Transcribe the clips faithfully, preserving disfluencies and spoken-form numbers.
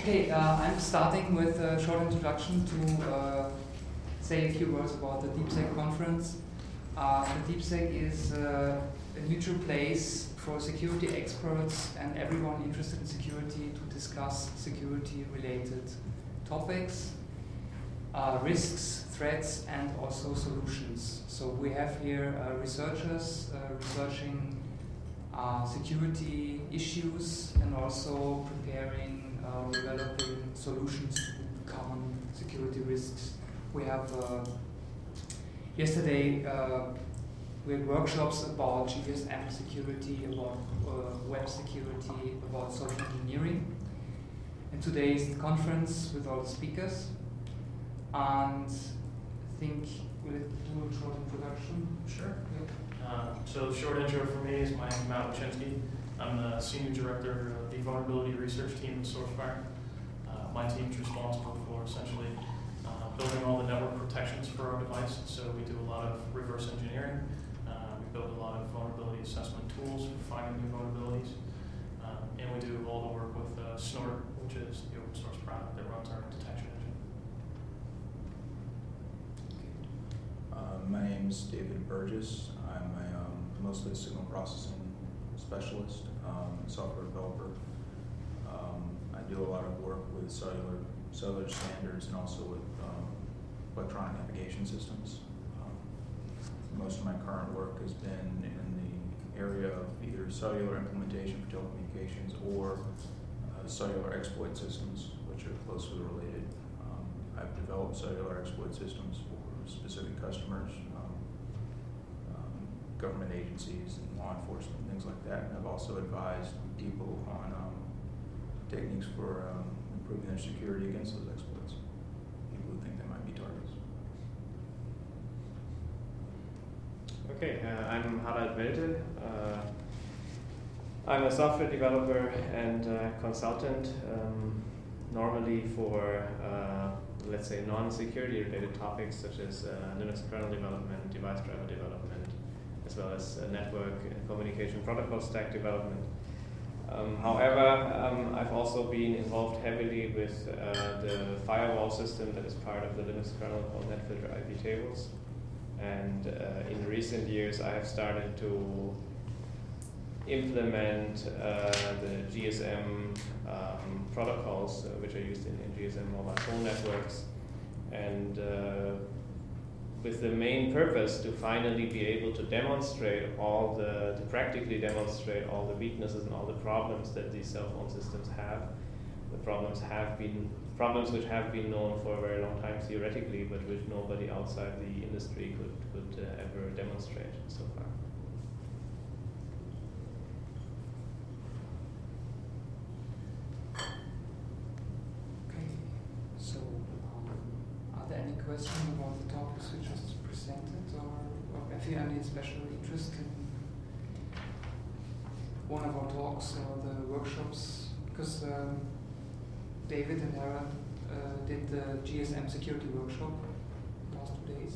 Okay, uh, I'm starting with a short introduction to uh, say a few words about the DeepSec conference. Uh, the DeepSec is uh, a neutral place for security experts and everyone interested in security to discuss security-related topics, uh, risks, threats, and also solutions. So we have here uh, researchers uh, researching uh, security issues and also preparing Uh, developing solutions to common security risks. We have uh, yesterday uh, we had workshops about G S M security, about uh, web security, about social engineering. And today is the conference with all the speakers. And I think we'll do a short introduction. Sure. Yeah. Uh, so the short intro for me is my name is Matt Wachinski. I'm the Senior Director of the Vulnerability Research Team at SourceFire. Uh, my team is responsible for essentially uh, building all the network protections for our device. So we do a lot of reverse engineering. Uh, we build a lot of vulnerability assessment tools for finding new vulnerabilities. Um, and we do all the work with uh, Snort, which is the open source product that runs our detection engine. Uh, my name is David Burgess. I'm a, um, mostly a signal processing specialist, um, software developer. Um, I do a lot of work with cellular cellular standards and also with um, electronic navigation systems. Um, most of my current work has been in the area of either cellular implementation for telecommunications or uh, cellular exploit systems, which are closely related. Um, I've developed cellular exploit systems for specific customers, um, um, government agencies and law enforcement, things like that. And I've also advised people on um, techniques for um, improving their security against those exploits, people who think they might be targets. Okay, uh, I'm Harald Welte. Uh, I'm a software developer and uh, consultant, um, normally for, uh, let's say, non-security related topics such as uh, Linux kernel development, device driver development, as well as uh, network and communication protocol stack development. Um, however, um, I've also been involved heavily with uh, the firewall system that is part of the Linux kernel called NetFilter I P tables. And uh, in recent years, I have started to implement uh, the G S M um, protocols, uh, which are used in, in G S M mobile phone networks. And uh, with the main purpose to finally be able to demonstrate all the, to practically demonstrate all the weaknesses and all the problems that these cell phone systems have. The problems have been, problems which have been known for a very long time theoretically, but which nobody outside the industry could, could uh, ever demonstrate so far. Okay, so um, are there any questions about the topics we just presented, or, or have you any special interest in one of our talks or the workshops? Because um, David and Aaron uh, did the G S M security workshop last two days.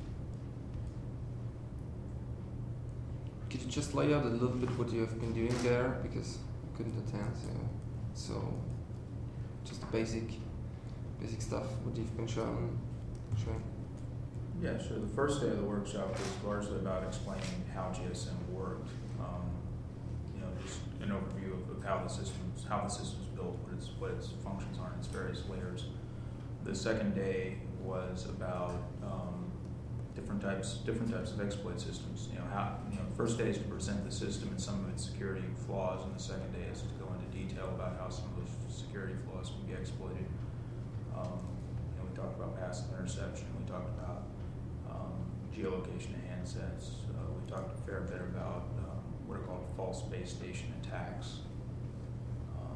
Could you just lay out a little bit what you have been doing there, because I couldn't attend, so, so just the basic basic stuff, what you've been showing. showing. Yeah, sure. The first day of the workshop was largely about explaining how G S M worked. Um, you know, just an overview of, of how the system's how the system's built, what its what its functions are, and its various layers. The second day was about um, different types different types of exploit systems. You know, how you know, the first day is to present the system and some of its security flaws, and the second day is to go into detail about how some of those security flaws can be exploited. Um, you know, we talked about passive interception. We talked about um, geolocation of handsets. Uh, we talked a fair bit about um, what are called false base station attacks, um,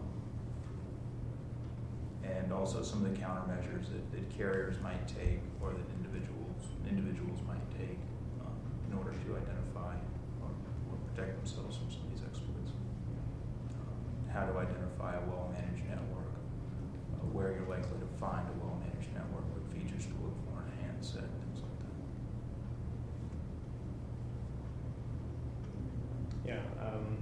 and also some of the countermeasures that, that carriers might take, or that individuals individuals might take um, in order to identify or, or protect themselves from some of these exploits. Um, how to identify a well-managed network, uh, where you're likely to find a well-managed network, what features to look for in a handset, things like that. Yeah, um,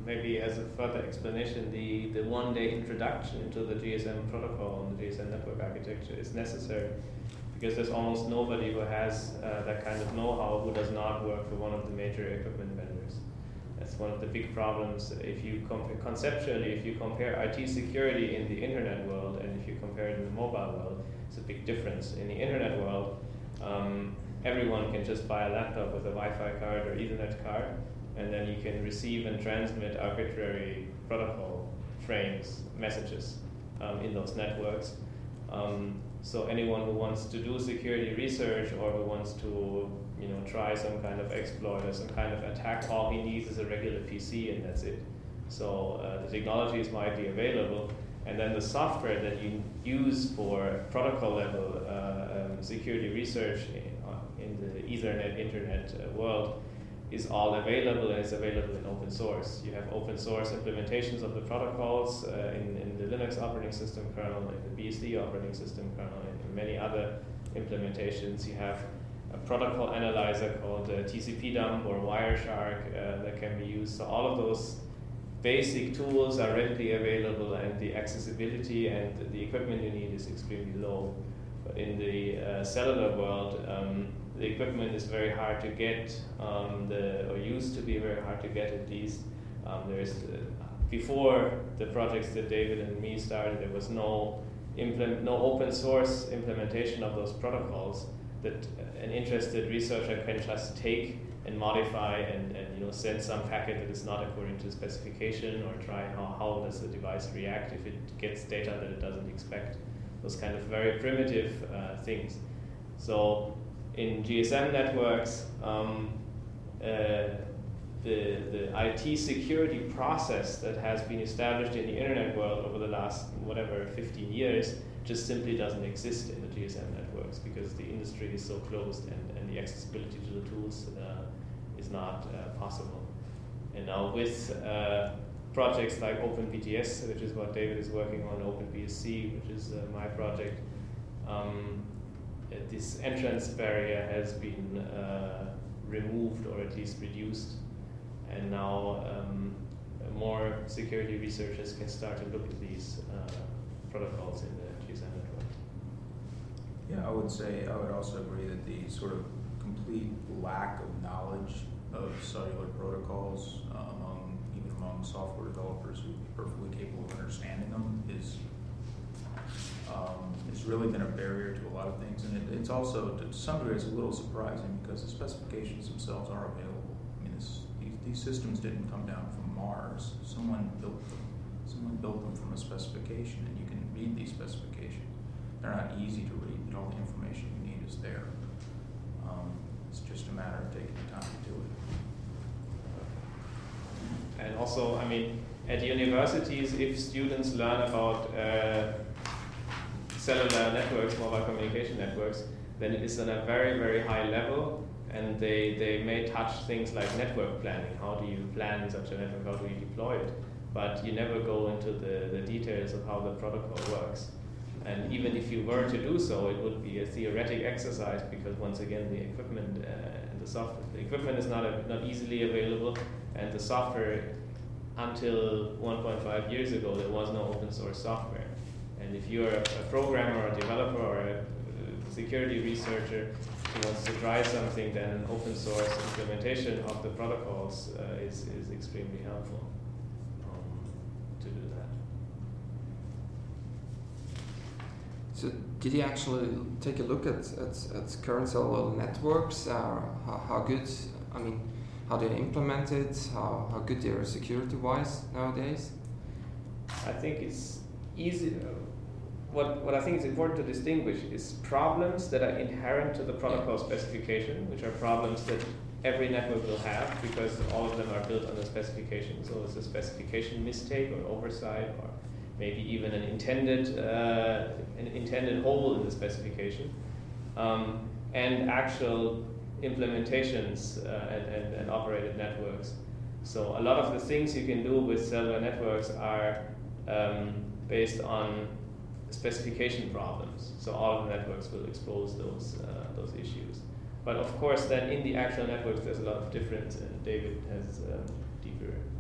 maybe as a further explanation, the, the one-day introduction into the G S M protocol and the G S M network architecture is necessary, because there's almost nobody who has uh, that kind of know-how who does not work for one of the major equipment vendors. That's one of the big problems. If you comp- conceptually, if you compare I T security in the internet world and if you compare it in the mobile world, it's a big difference. In the internet world, um, everyone can just buy a laptop with a Wi-Fi card or Ethernet card, and then you can receive and transmit arbitrary protocol frames, messages um, in those networks. Um, so anyone who wants to do security research or who wants to, you know, try some kind of exploit or some kind of attack, all he needs is a regular P C and that's it. So uh, the technology is widely available, and then the software that you use for protocol level uh, um, security research in, uh, in the Ethernet internet uh, world is all available, and it's available in open source. You have open source implementations of the protocols uh, in, in the Linux operating system kernel, in the B S D operating system kernel, and many other implementations. You have a protocol analyzer called uh, T C P dump or Wireshark uh, that can be used. So all of those basic tools are readily available, and the accessibility and the equipment you need is extremely low. But in the uh, cellular world, um, the equipment is very hard to get, um, the, or used to be very hard to get at least. Um, there's, uh, before the projects that David and me started, there was no, implement, no open source implementation of those protocols that an interested researcher can just take and modify and, and you know, send some packet that is not according to specification, or try how, how does the device react if it gets data that it doesn't expect. Those kind of very primitive uh, things. So in G S M networks, um, uh, the, the I T security process that has been established in the internet world over the last, whatever, fifteen years, just simply doesn't exist in the G S M networks, because the industry is so closed, and, and the accessibility to the tools uh, is not uh, possible. And now with uh, projects like OpenBTS, which is what David is working on, OpenBSC, which is uh, my project, um, this entrance barrier has been uh, removed, or at least reduced, and now um, more security researchers can start to look at these uh, protocols in the G S M network. Yeah, I would say, I would also agree that the sort of complete lack of knowledge of cellular protocols uh, among, even among software developers who would be perfectly capable of understanding them is Um, it's really been a barrier to a lot of things, and it, it's also, to some degree, it's a little surprising because the specifications themselves are available. I mean, this, these, these systems didn't come down from Mars. Someone built them. Someone built them from a specification, and you can read these specifications. They're not easy to read, but all the information you need is there. Um, it's just a matter of taking the time to do it. And also, I mean, at universities, if students learn about uh, cellular networks, mobile communication networks, then it is on a very, very high level, and they, they may touch things like network planning. How do you plan such a network? How do you deploy it? But you never go into the, the details of how the protocol works. And even if you were to do so, it would be a theoretic exercise, because once again, the equipment uh, and the software, the equipment is not, a, not easily available, and the software, until one point five years ago, there was no open source software. And if you're a, a programmer or a developer or a, a security researcher who wants to try something, then an open source implementation of the protocols uh, is, is extremely helpful um, to do that. So did you actually take a look at, at, at current cellular networks? Uh, how, how good, I mean, how they're implemented, how, how good they are security-wise nowadays? I think it's easy. What, what I think is important to distinguish is problems that are inherent to the protocol specification, which are problems that every network will have, because all of them are built on the specification. So it's a specification mistake or oversight, or maybe even an intended uh, an intended hole in the specification, um, and actual implementations uh, and, and, and operated networks. So a lot of the things you can do with cellular networks are um, based on specification problems. So all of the networks will expose those uh, those issues. But of course, then in the actual networks, there's a lot of difference, and David has um, deeper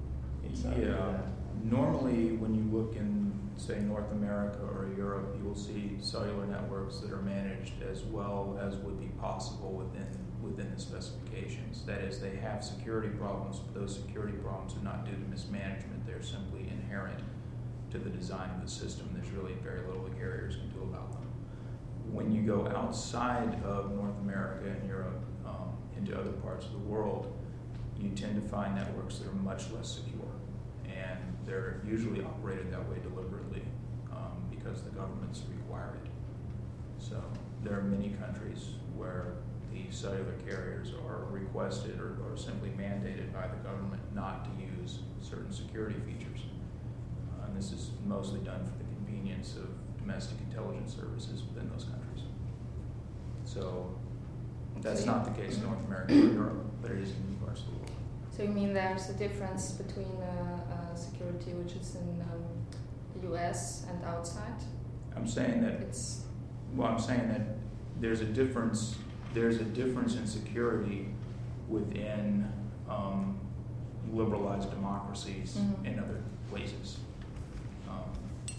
inside Yeah. of that? Normally, when you look in, say, North America or Europe, you will see cellular networks that are managed as well as would be possible within within the specifications. That is, they have security problems, but those security problems are not due to mismanagement. They're simply inherent to the design of the system. There's really very little the carriers can do about them. When you go outside of North America and Europe um, into other parts of the world, you tend to find networks that are much less secure. And they're usually operated that way deliberately um, because the governments require it. So there are many countries where the cellular carriers are requested or, or simply mandated by the government not to use certain security features. Uh, and this is mostly done for the convenience of domestic intelligence services within those countries. So that's So you- not the case in North America or Europe, but it is in many parts of the world. So you mean there's a difference between uh, uh, security which is in um, the U S and outside? I'm saying that It's Well, I'm saying that there's a difference. There's a difference in security within um, liberalized democracies Mhm. in other places. Um,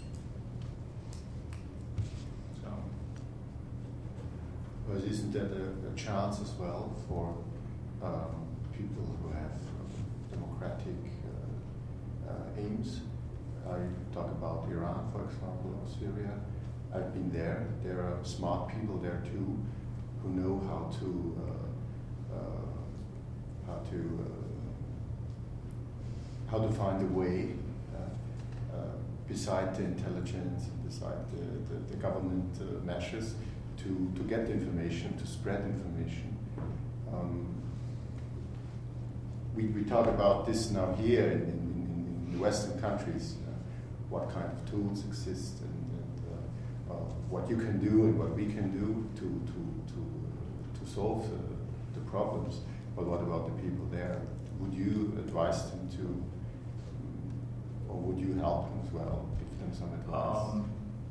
so, But isn't that a, a chance as well for um, people who have uh, democratic uh, uh, aims? I talk about Iran, for example, or Syria. I've been there. There are smart people there too, who know how to uh, uh, how to uh, how to find a way uh, uh, beside the intelligence, beside the, the, the government uh, measures to to get the information, to spread information. Um, we we talk about this now here in, in, in the Western countries, uh, what kind of tools exist and. Uh, what you can do and what we can do to to to to solve the, the problems. But what about the people there? Would you advise them to, or would you help them as well? Give them some advice. um,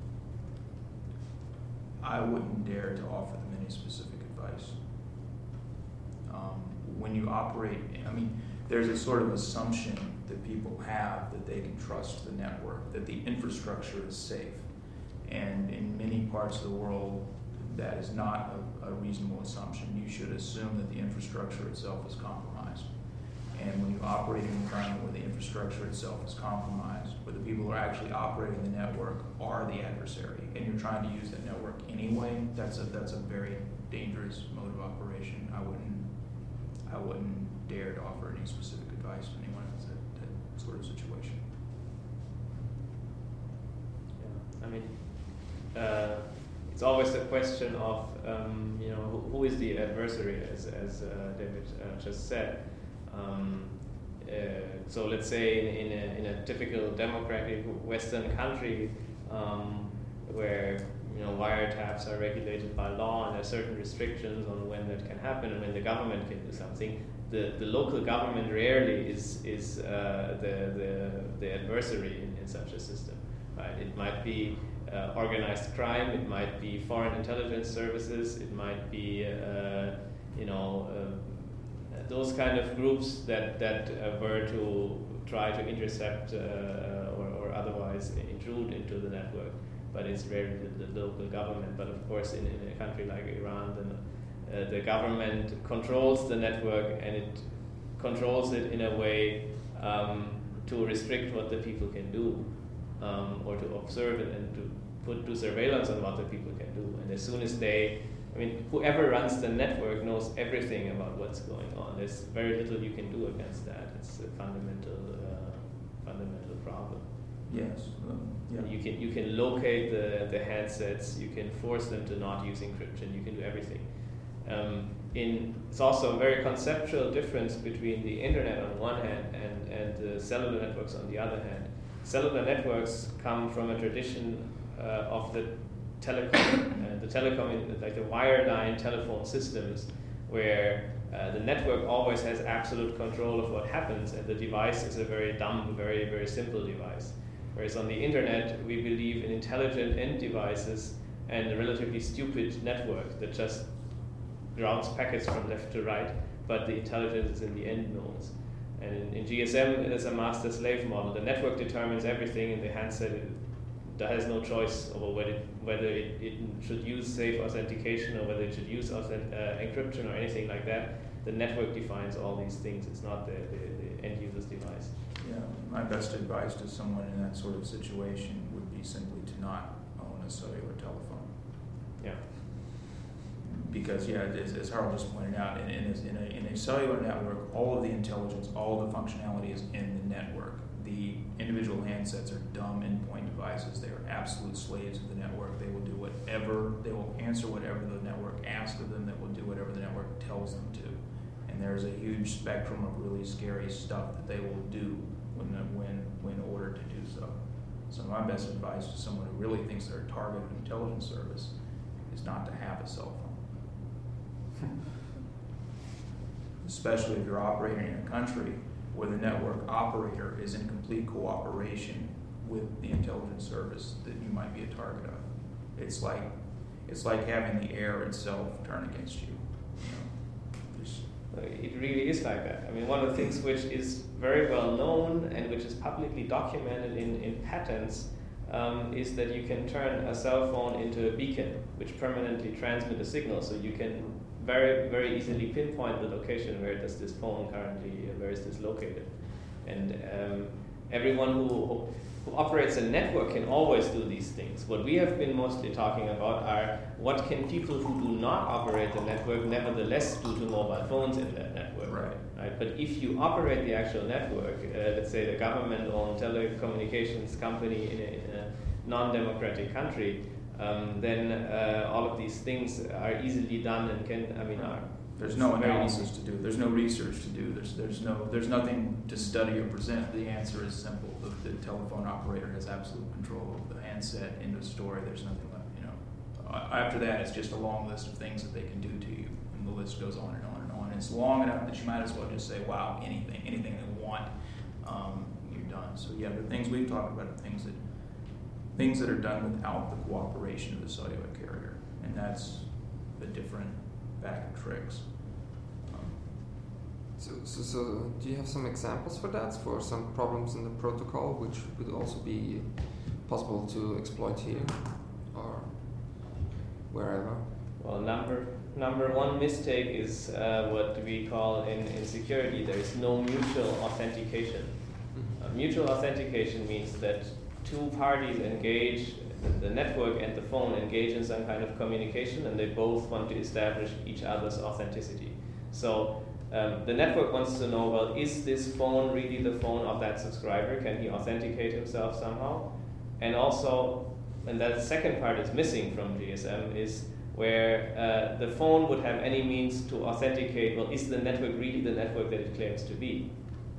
I wouldn't dare to offer them any specific advice. Um, when you operate, I mean, there's a sort of assumption that people have that they can trust the network, that the infrastructure is safe. And in many parts of the world, that is not a, a reasonable assumption. You should assume that the infrastructure itself is compromised. And when you operate in an environment where the infrastructure itself is compromised, where the people who are actually operating the network are the adversary, and you're trying to use that network anyway, that's a that's a very dangerous mode of operation. I wouldn't I wouldn't dare to offer any specific advice to anyone in that, that sort of situation. Yeah. I mean, uh, it's always a question of um, you know who, who is the adversary, as as uh, David uh, just said. Um, uh, so let's say in, in, a, in a typical democratic Western country um, where you know wiretaps are regulated by law and there are certain restrictions on when that can happen and when the government can do something, the, the local government rarely is is uh, the, the the adversary in, in such a system, right? It might be uh, organized crime, it might be foreign intelligence services, it might be uh, you know. Uh, those kind of groups that, that uh, were to try to intercept uh, or, or otherwise intrude into the network, but it's rarely the, the local government. But of course, in, in a country like Iran, then, uh, the government controls the network and it controls it in a way um, to restrict what the people can do, um, or to observe it and to put do surveillance on what the people can do. And as soon as they I mean, whoever runs the network knows everything about what's going on. There's very little you can do against that. It's a fundamental, uh, fundamental problem. Yes. Um, yeah. You can you can locate the, the handsets. You can force them to not use encryption. You can do everything. Um, in it's also a very conceptual difference between the internet on one hand and and the cellular networks on the other hand. Cellular networks come from a tradition uh, of the telecom, uh, the telecom, like the wireline telephone systems, where uh, the network always has absolute control of what happens, and the device is a very dumb, very, very simple device. Whereas on the internet, we believe in intelligent end devices and a relatively stupid network that just routes packets from left to right, but the intelligence is in the end nodes. And in, in G S M, it is a master-slave model. The network determines everything, and the handset it, that has no choice over whether it, whether it, it should use safe authentication or whether it should use authentic, uh, encryption or anything like that. The network defines all these things. It's not the, the, the end user's device. Yeah, my best advice to someone in that sort of situation would be simply to not own a cellular telephone. Yeah. Because, yeah, as, as Harold just pointed out, in, in, a, in, a, in a cellular network, all of the intelligence, all of the functionality is in the network. The individual handsets are dumb endpoint devices. They are absolute slaves of the network. They will do whatever, they will answer whatever the network asks of them. They will do whatever the network tells them to. And there's a huge spectrum of really scary stuff that they will do when, when, when ordered to do so. So my best advice to someone who really thinks they're a target of an intelligence service is not to have a cell phone. Especially if you're operating in a country where the network operator is in complete cooperation with the intelligence service that you might be a target of. It's like it's like having the air itself turn against you. You know, just it really is like that. I mean, one of the things which is very well known and which is publicly documented in, in patents um, is that you can turn a cell phone into a beacon which permanently transmits a signal, so you can very, very easily pinpoint the location where does this phone currently, uh, where is this located. And um, everyone who, who operates a network can always do these things. What we have been mostly talking about are what can people who do not operate the network nevertheless do to mobile phones in that network. Right. Right? But if you operate the actual network, uh, let's say the government-owned telecommunications company in a, in a non-democratic country, Um, then uh, all of these things are easily done and can, I mean, are. There's no analysis to do. There's no research to do. There's there's no there's nothing to study or present. The answer is simple. The, the telephone operator has absolute control of the handset. End of story. There's nothing left. You know, uh, after that, it's just a long list of things that they can do to you, and the list goes on and on and on. And it's long enough that you might as well just say, "Wow, anything, anything they want, um, you're done." So yeah, the things we've talked about are things that. Things that are done without the cooperation of the cellular carrier, and that's a different bag of tricks. Um, So, so, so, do you have some examples for that, for some problems in the protocol, which would also be possible to exploit here, or wherever? Well, number number one mistake is uh, what we call in, in security, there is no mutual authentication. Mm-hmm. Uh, mutual authentication means that two parties engage, the network and the phone engage in some kind of communication, and they both want to establish each other's authenticity. So um, the network wants to know, well, is this phone really the phone of that subscriber? Can he authenticate himself somehow? And also, and that second part is missing from G S M, is where uh, the phone would have any means to authenticate, well, is the network really the network that it claims to be?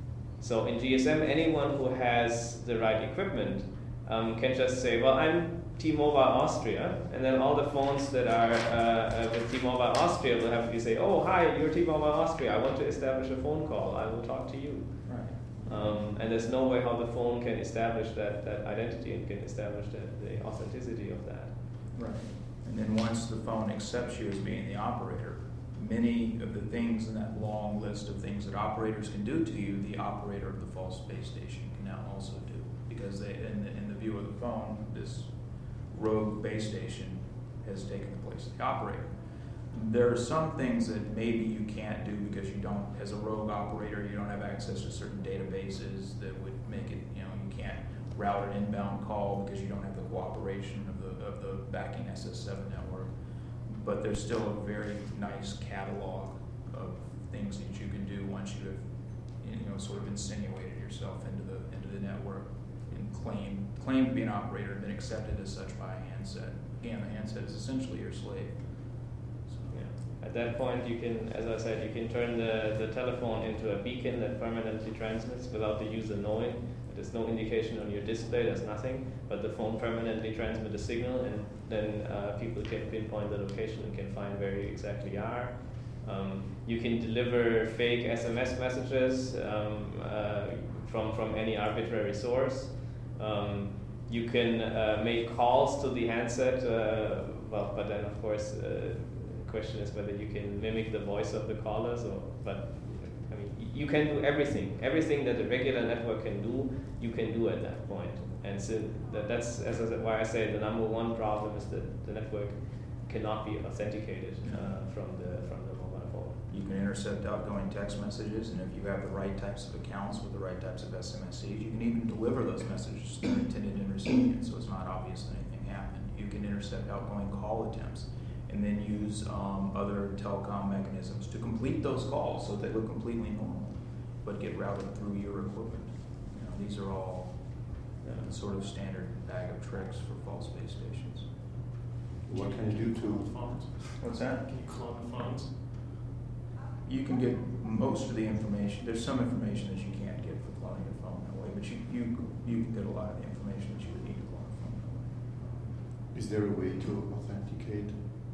So in G S M, anyone who has the right equipment um, can just say, well, I'm T-Mobile Austria, and then all the phones that are uh, with T-Mobile Austria will have to say, oh, hi, you're T-Mobile Austria, I want to establish a phone call, I will talk to you. right. Um, and there's no way how the phone can establish that, that identity and can establish that, the authenticity of that. Right. And then once the phone accepts you as being the operator, many of the things in that long list of things that operators can do to you, the operator of the false base station can now also do. Because they, in, the, in the view of the phone, this rogue base station has taken the place of the operator. There are some things that maybe you can't do because you don't, as a rogue operator, you don't have access to certain databases that would make it, you know, you can't route an inbound call because you don't have the cooperation of the, of the backing S S seven network. But there's still a very nice catalog of things that you can do once you have, you know, sort of insinuated yourself into the into the network and claim claim to be an operator and been accepted as such by a handset. Again, the handset is essentially your slave. So, Yeah. At that point, you can, as I said, you can turn the, the telephone into a beacon that permanently transmits without the user knowing. There's no indication on your display, there's nothing, but the phone permanently transmits a signal, and then uh, people can pinpoint the location and can find where you exactly are. Um, you can deliver fake S M S messages um, uh, from, from any arbitrary source. Um, you can uh, make calls to the handset, uh, well, but then of course uh, the question is whether you can mimic the voice of the caller. So, but I mean, you can do everything. Everything that a regular network can do, you can do at that point. And so that, that's as I said, why I say the number one problem is that the network cannot be authenticated uh, from the from the mobile phone. You can intercept outgoing text messages, and if you have the right types of accounts with the right types of S M S Cs, you can even deliver those messages to their intended end recipient, so it's not obvious that anything happened. You can intercept outgoing call attempts, and then use um, other telecom mechanisms to complete those calls so they look completely normal, but get routed through your equipment. You know, these are all uh, sort of standard bag of tricks for false base stations. What can you do to? Phones. What's that? Can you clone the phones? You can get most of the information. There's some information that you can't get for cloning a phone that way, but you, you, you can get a lot of the information that you would need to clone a phone that way. Is there a way to authenticate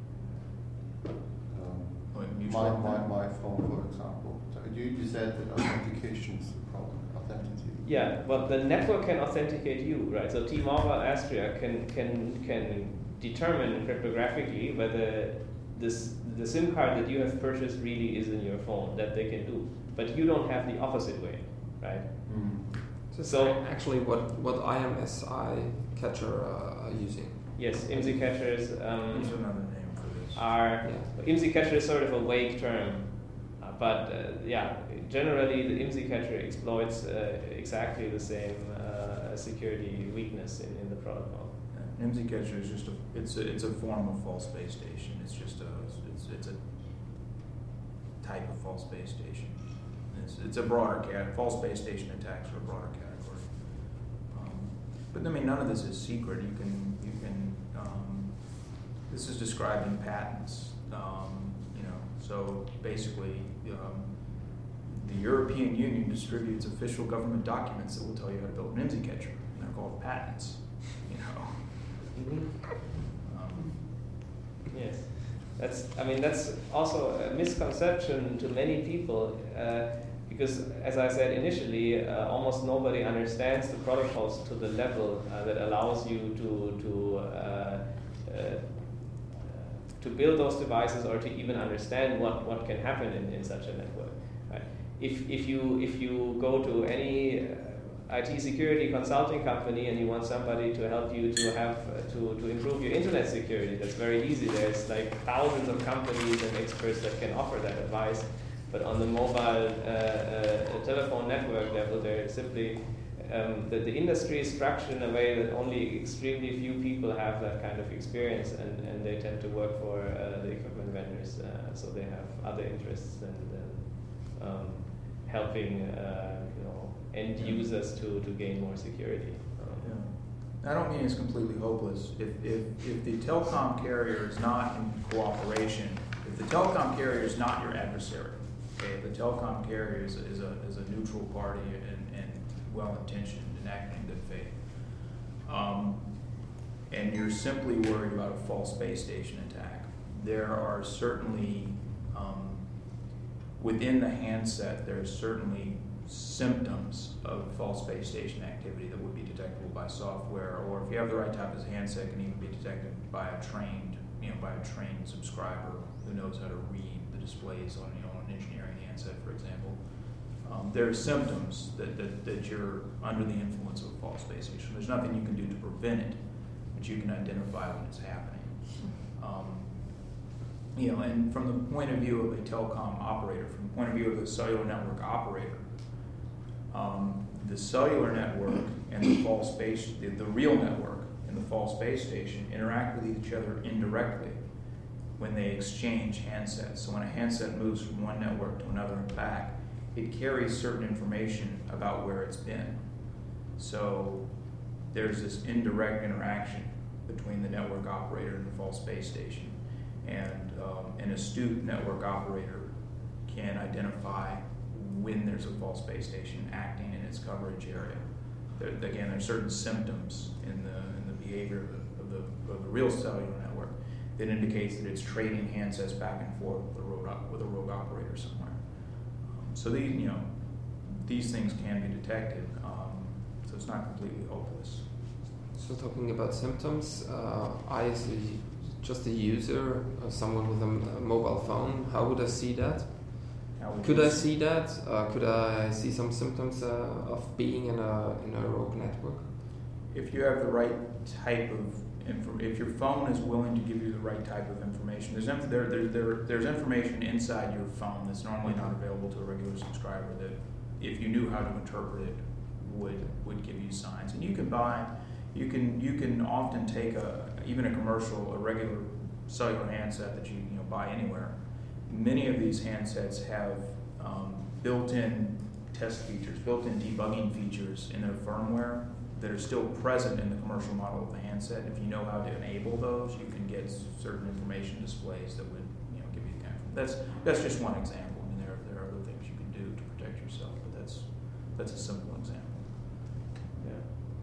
um, Like mutual my, my, authent- my phone, for example? So You, you said that authentication is the problem, authenticity. Yeah, but the network can authenticate you, right? So T-Mobile Austria can can can determine cryptographically whether this the SIM card that you have purchased really is in your phone. That they can do, but you don't have the opposite way, right? Mm. So, So- actually, what what I M S I catcher uh, are using. Yes, I M S I catchers um, There's another name for this. are Yeah. I M S I catcher is sort of a vague term, uh, but uh, yeah, generally the I M S I catcher exploits uh, exactly the same uh, security weakness in, in the protocol. An I M S I catcher is just a it's a it's a form of false base station. It's just a it's it's a type of false base station. It's it's a broader cat false base station attacks are a broader category. Um, but I mean, none of this is secret. You can you can um, this is described in patents. Um, you know, so basically. Um, The European Union distributes official government documents that will tell you how to build an I M S I catcher. And they're called patents. You know. Um, Yes, that's. I mean, that's also a misconception to many people uh, because, as I said initially, uh, almost nobody understands the protocols to the level uh, that allows you to to uh, uh, to build those devices or to even understand what, what can happen in, in such a network. Right? If if you if you go to any uh, I T security consulting company and you want somebody to help you to have uh, to, to improve your internet security, that's very easy. There's like thousands of companies and experts that can offer that advice. But on the mobile uh, uh, telephone network level, there simply um, the, the industry is structured in a way that only extremely few people have that kind of experience, and, and they tend to work for uh, the equipment vendors, uh, so they have other interests than, than um, helping uh, you know end users to, to gain more security. Um, yeah. I don't mean it's completely hopeless. If, if, if the telecom carrier is not in cooperation, if the telecom carrier is not your adversary, okay, if the telecom carrier is, is, a, is a neutral party and, and well-intentioned and acting in good faith, um, and you're simply worried about a false base station attack, there are certainly um, within the handset, there are certainly symptoms of false base station activity that would be detectable by software, or if you have the right type of handset, can even be detected by a trained, you know, by a trained subscriber who knows how to read the displays on, you know, an engineering handset, for example. Um, there are symptoms that, that, that you're under the influence of a false base station. There's nothing you can do to prevent it, but you can identify when it's happening. Um, You know, and from the point of view of a telecom operator, from the point of view of the cellular network operator, um, the cellular network and the false base, the, the real network and the false base station interact with each other indirectly when they exchange handsets. So when a handset moves from one network to another and back, it carries certain information about where it's been. So there's this indirect interaction between the network operator and the false base station. And um, an astute network operator can identify when there's a false base station acting in its coverage area. There, again, there's certain symptoms in the in the behavior of the, of the, of the real cellular network that indicates that it's trading handsets back and forth with a rogue, op- with a rogue operator somewhere. Um, so these, you know, these things can be detected. Um, so it's not completely hopeless. So talking about symptoms, uh, I as a, just a user, uh, someone with a, m- a mobile phone, how would I see that? How would Could you I s- see that? Uh, could I see some symptoms uh, of being in a in a rogue network? If you have the right type of info, if your phone is willing to give you the right type of information, there's inf- there, there, there there's information inside your phone that's normally not available to a regular subscriber that, if you knew how to interpret it, would would give you signs. And you can buy, you can you can often take a even a commercial, a regular cellular handset that you you know buy anywhere. Many of these handsets have um, built-in test features, built-in debugging features in their firmware that are still present in the commercial model of the handset. If you know how to enable those, you can get certain information displays that would, you know, give you kind of, that's that's just one example. I mean, there there are other things you can do to protect yourself, but that's that's a simple example. Yeah.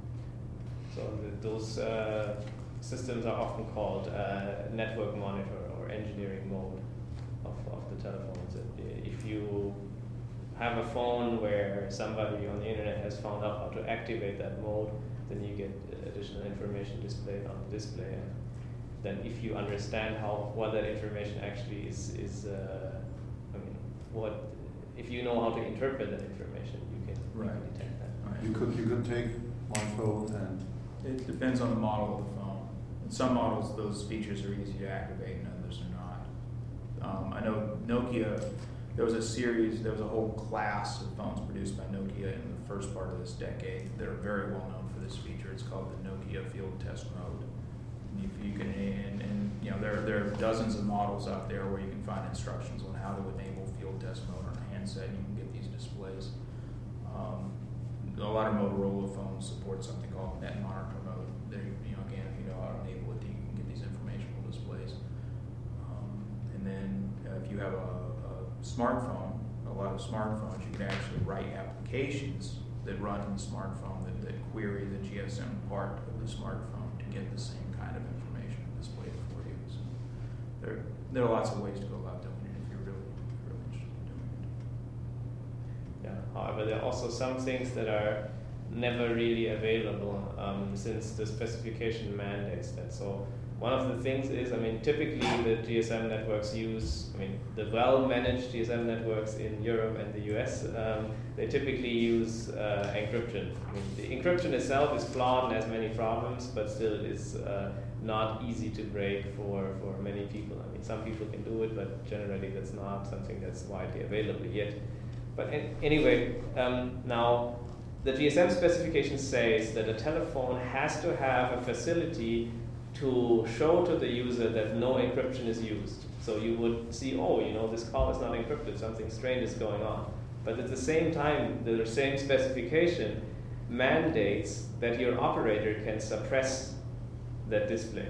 So the, those uh, systems are often called uh, network monitor or engineering mode of, of the telephones. If you have a phone where somebody on the internet has found out how to activate that mode, then you get additional information displayed on the display. And then if you understand how what that information actually is, is uh, I mean, what if you know how to interpret that information, you can, you Right. can detect that. Right. You could you could take my phone and It depends on the model of the phone. In some models, those features are easy to activate, and others are not. Um, I know Nokia, there was a series, there was a whole class of phones produced by Nokia in the first part of this decade. They're very well known for this feature. It's called the Nokia Field Test Mode. And if you can, and, and you know, there, there are dozens of models out there where you can find instructions on how to enable field test mode on a handset, and you can get these displays. Um, A lot of Motorola phones support something called Net Monitor Mode. There, you know, again, if you know how to enable it, you can get these informational displays. Um, and then uh, if you have a, a smartphone, a lot of smartphones, you can actually write applications that run in the smartphone that, that query the G S M part of the smartphone to get the same kind of information displayed for you. So there, there are lots of ways to go about doing it if you're really, really interested in doing it. Yeah. However, there are also some things that are never really available um, since the specification mandates that. So one of the things is, I mean, typically the G S M networks use, I mean, the well-managed G S M networks in Europe and the U S, um, they typically use uh, encryption. I mean, the encryption itself is flawed and has many problems, but still it is uh, not easy to break for, for many people. I mean, some people can do it, but generally that's not something that's widely available yet. But an- anyway, um, now the G S M specification says that a telephone has to have a facility to show to the user that no encryption is used. So you would see, oh, you know, this call is not encrypted, something strange is going on. But at the same time, the same specification mandates that your operator can suppress that display.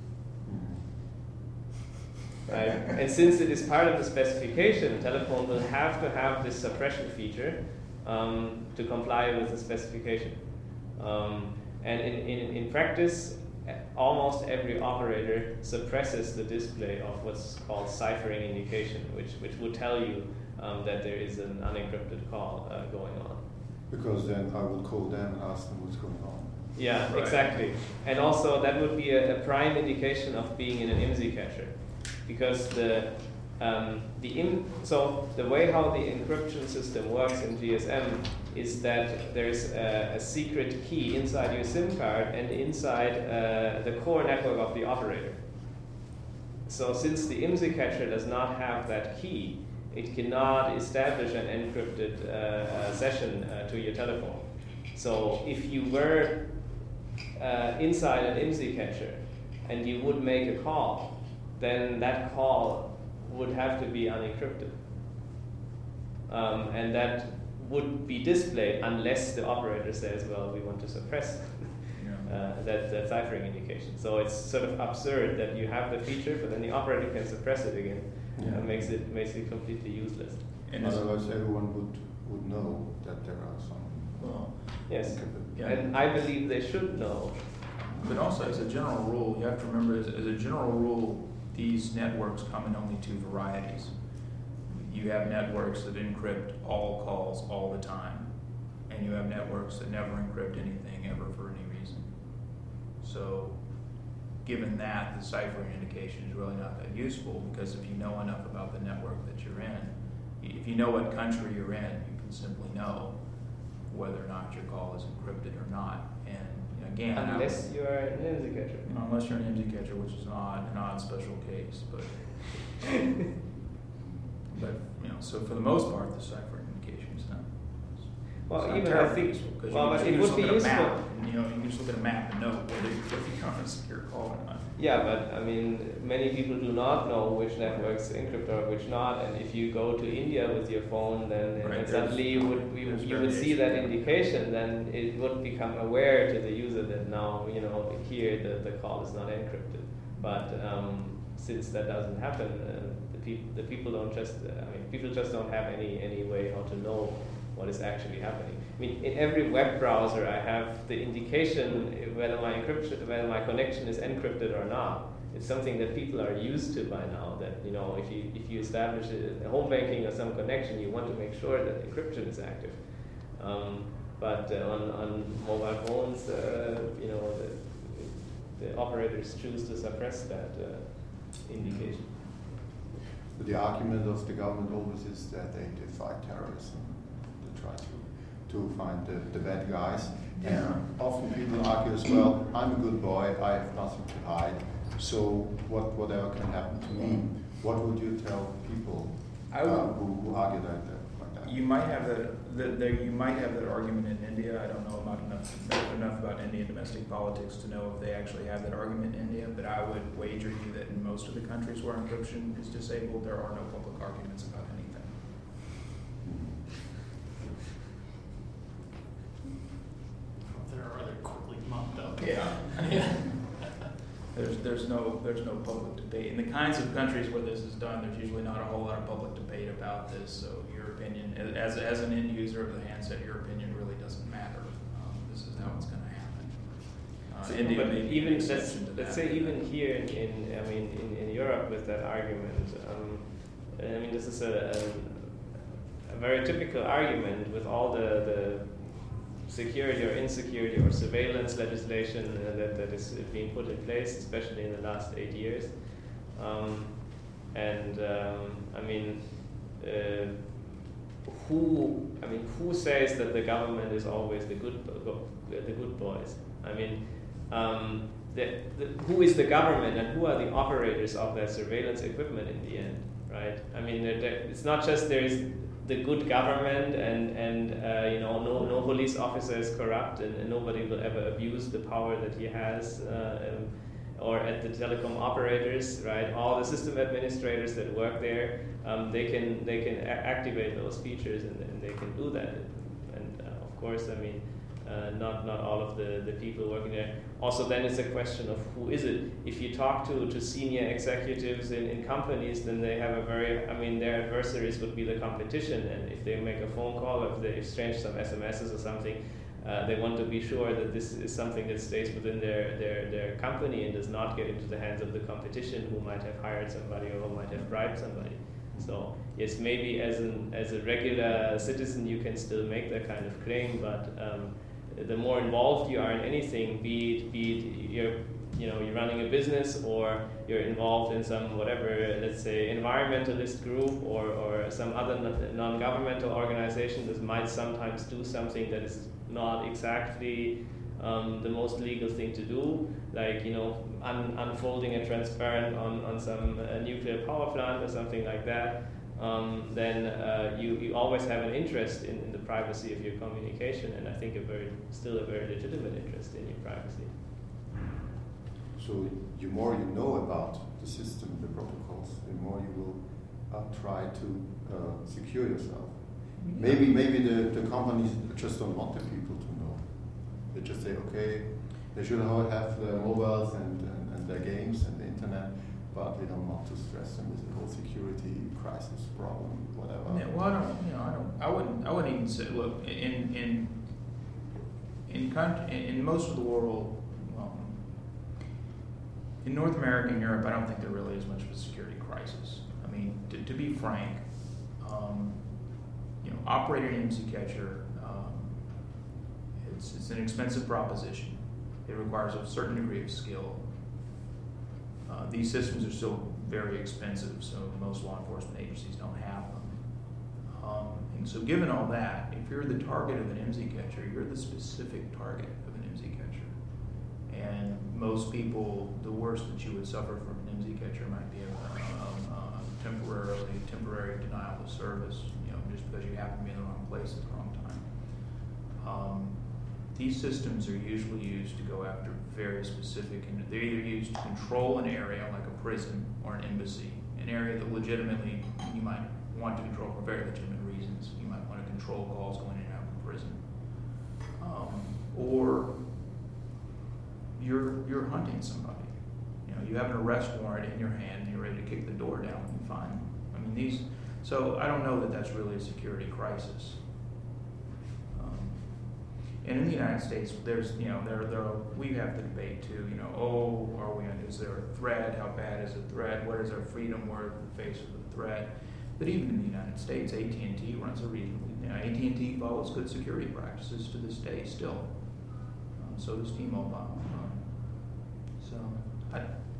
Right? And since it is part of the specification, telephone will have to have this suppression feature um, to comply with the specification. Um, and in, in, in practice, almost every operator suppresses the display of what's called ciphering indication, which, which would tell you um, that there is an unencrypted call uh, going on. because then I would call them and ask them what's going on. Yeah, Right. exactly. And also that would be a, a prime indication of being in an I M S I catcher, because the um, the im so the way how the encryption system works in G S M is that there's a, a secret key inside your SIM card and inside uh, the core network of the operator. So since the I M S I catcher does not have that key, it cannot establish an encrypted uh, uh, session uh, to your telephone. So if you were uh, inside an I M S I catcher and you would make a call, then that call would have to be unencrypted. Um, and that would be displayed unless the operator says, well, we want to suppress Yeah. uh, that, that ciphering indication. So it's sort of absurd that you have the feature, but then the operator can suppress it again. Yeah. Uh, makes it makes it completely useless. And it's, Otherwise, everyone would, would know that there are some. well, Yes. yeah. And I believe they should know. But also, as a general rule, you have to remember, as, as a general rule, these networks come in only two varieties. You have networks that encrypt all calls all the time, and you have networks that never encrypt anything ever for any reason. So, given that, the ciphering indication is really not that useful, because if you know enough about the network that you're in, if you know what country you're in, you can simply know whether or not your call is encrypted or not. And you know, again, unless you are an I M S I catcher. You know, unless you're an I M S I catcher, which is an odd, an odd special case, but but you know, so for the most part, the cipher communication is not. Well, not even I terrible think, useful, 'cause well, you but can, it you would just be look at a useful. map, and, you know, you can just look at a map and know whether you're on a secure call or not. Yeah, but I mean, many people do not know which networks encrypt or which not, and if you go to India with your phone, then Right, and suddenly you would you, there's you would see that variation. indication. Then it would become aware to the user that now you know here the, the call is not encrypted. But um, since that doesn't happen, uh, the people the people don't just uh, I mean people just don't have any any way how to know what is actually happening. I mean, in every web browser, I have the indication whether my encryption, whether my connection is encrypted or not. It's something that people are used to by now. That you know, if you if you establish a home banking or some connection, you want to make sure that encryption is active. Um, but uh, on on mobile phones, uh, you know, the, the operators choose to suppress that uh, indication. But the argument of the government always is that they, they fight terrorism. They try to to find the, the bad guys. Yeah. And often people argue as well, I'm a good boy, I have nothing to hide, so what whatever can happen to me. What would you tell people I would, uh, who, who argue like that, like that? You might have that. The, the, you might have that argument in India. I don't know about enough enough about Indian domestic politics to know if they actually have that argument in India. But I would wager you that in most of the countries where encryption is disabled, there are no public arguments about anything. There are other quickly mocked up. Yeah. Yeah. There's there's no there's no public debate. In the kinds of countries where this is done, there's usually not a whole lot of public debate about this. So your opinion, as as an end user of the handset, your opinion really doesn't matter. Um, this is how it's going to happen. Uh, So, India but may be even an let's, exception to let's that. say even here in, in I mean in, in Europe with that argument, um, I mean this is a, a, a very typical argument with all the, the security or insecurity or surveillance legislation uh, that, that is being put in place, especially in the last eight years. Um, and um, I mean, uh, who I mean who says that the government is always the good the good boys? I mean. Um, the, the, who is the government and who are the operators of that surveillance equipment in the end, right? I mean, they're, they're, it's not just there is the good government and and uh, you know no no police officer is corrupt and, and nobody will ever abuse the power that he has, uh, um, or at the telecom operators, right? All the system administrators that work there, um, they can they can a- activate those features and, and they can do that. And uh, of course, I mean. Uh, not not all of the, the people working there. Also, then it's a question of who is it. If you talk to, to senior executives in, in companies, then they have a very, I mean, their adversaries would be the competition. And if they make a phone call, if they exchange some S M Ses or something, uh, they want to be sure that this is something that stays within their, their, their company and does not get into the hands of the competition who might have hired somebody or who might have bribed somebody. So yes, maybe as an as a regular citizen you can still make that kind of claim, but um, the more involved you are in anything, be it, be it you're, you know, you're running a business or you're involved in some whatever, let's say, environmentalist group or, or some other non-governmental organization that might sometimes do something that is not exactly um, the most legal thing to do, like, you know, un- unfolding a transparent on, on some uh, nuclear power plant or something like that. Um, then uh, you, you always have an interest in, in the privacy of your communication, and I think a very still a very legitimate interest in your privacy. So the more you know about the system, the protocols, the more you will uh, try to uh, secure yourself. Yeah. Maybe maybe the, the companies just don't want the people to know. They just say, okay, they should have their mobiles and, and, and their games and the internet, but we don't want to stress them with the whole security crisis problem, whatever. Yeah, well, I don't, you know, I don't, I wouldn't, I wouldn't even say. Look, in in in country, in most of the world, well, in North America and Europe, I don't think there really is much of a security crisis. I mean, to, to be frank, um, you know, operating an I M S I catcher, um, it's it's an expensive proposition. It requires a certain degree of skill. Uh, these systems are still very expensive, so most law enforcement agencies don't have them. Um, and so given all that, if you're the target of an I M S I catcher, you're the specific target of an I M S I catcher. And most people, the worst that you would suffer from an I M S I catcher might be a, a, a temporarily temporary denial of service, you know, just because you happen to be in the wrong place at the wrong time. Um, these systems are usually used to go after very specific, and they're either used to control an area like a prison or an embassy, an area that legitimately you might want to control for very legitimate reasons. You might want to control calls going in and out of prison. Um, or you're you're hunting somebody. You know, you have an arrest warrant in your hand and you're ready to kick the door down when you find them. I mean, these, so I don't know that that's really a security crisis. Um, and in the United States, there's, you know, there, there are, we have the debate too, you know, oh, are we, is there a threat? How bad is a threat? What is our freedom worth in the face of the threat? But even in the United States, A T and T runs a reasonably, you know, A T and T follows good security practices to this day still. Um, so does T-Mobile. Um, so I,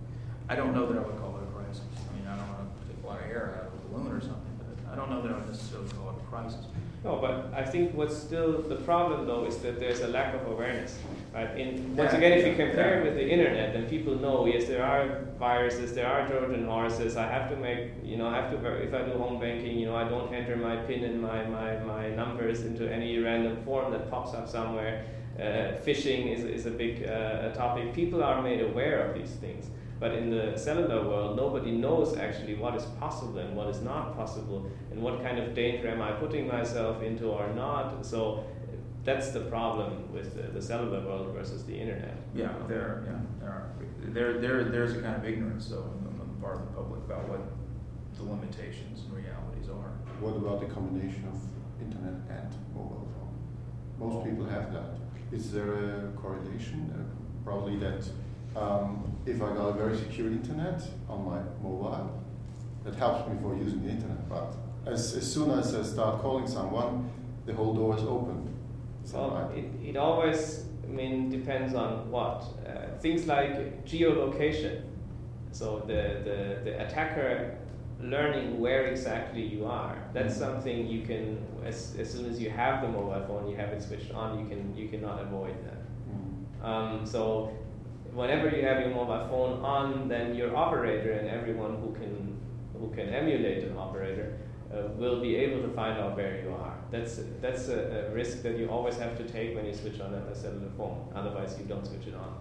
I don't know that I would call it a crisis. I mean, I don't want to take a lot of air out of a balloon or something, but I don't know that I would necessarily call it a crisis. No, but I think what's still the problem though is that there's a lack of awareness, right? In, once Yeah, again, if yeah, you compare yeah. it with the internet, then people know, yes, there are viruses, there are Trojan horses. I have to make, you know, I have to ver- if I do home banking, you know, I don't enter my PIN and my my my numbers into any random form that pops up somewhere. Uh, phishing is is a big uh, topic. People are made aware of these things. But in the cellular world, nobody knows actually what is possible and what is not possible, and what kind of danger am I putting myself into or not. So that's the problem with the, the cellular world versus the internet. Yeah, there, yeah, there are. There, there, there's a kind of ignorance, though, on the part of the public about what the limitations and realities are. What about the combination of internet and mobile phone? Most people have that. Is there a correlation? Uh, probably that. Um, if I got a very secure internet on my mobile, that helps me for using the internet. But as, as soon as I start calling someone, the whole door is open. Is that Well, right? it, it always, I mean, depends on what. Uh, things like geolocation. So the, the, the attacker learning where exactly you are. That's something you can, as, as soon as you have the mobile phone, you have it switched on, you can you cannot avoid that. Mm. Um, so whenever you have your mobile phone on, then your operator and everyone who can who can emulate an operator uh, will be able to find out where you are. That's that's a, a risk that you always have to take when you switch on a, a cellular phone. Otherwise, you don't switch it on.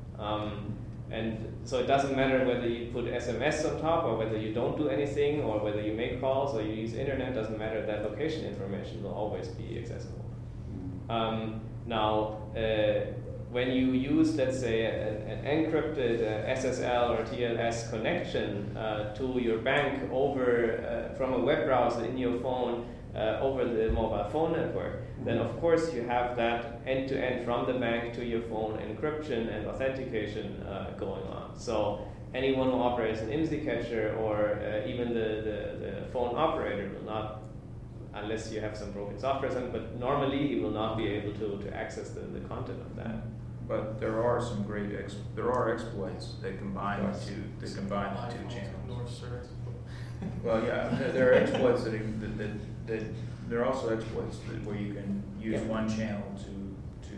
Um, and so it doesn't matter whether you put S M S on top or whether you don't do anything or whether you make calls or you use internet. Doesn't matter. That location information will always be accessible. Mm. Um, now. Uh, When you use, let's say, an, an encrypted uh, S S L or T L S connection uh, to your bank over uh, from a web browser in your phone uh, over the mobile phone network, mm-hmm. then of course you have that end-to-end from the bank to your phone encryption and authentication uh, going on. So anyone who operates an I M S I catcher or uh, even the, the, the phone operator will not, unless you have some broken software, but normally he will not be able to, to access the, the content of that. But there are some great ex- there are exploits that combine the two that combine the two channels. North Sir. Well, yeah, there, there are exploits that, that, that, that there are also exploits that where you can use Yeah. one channel to to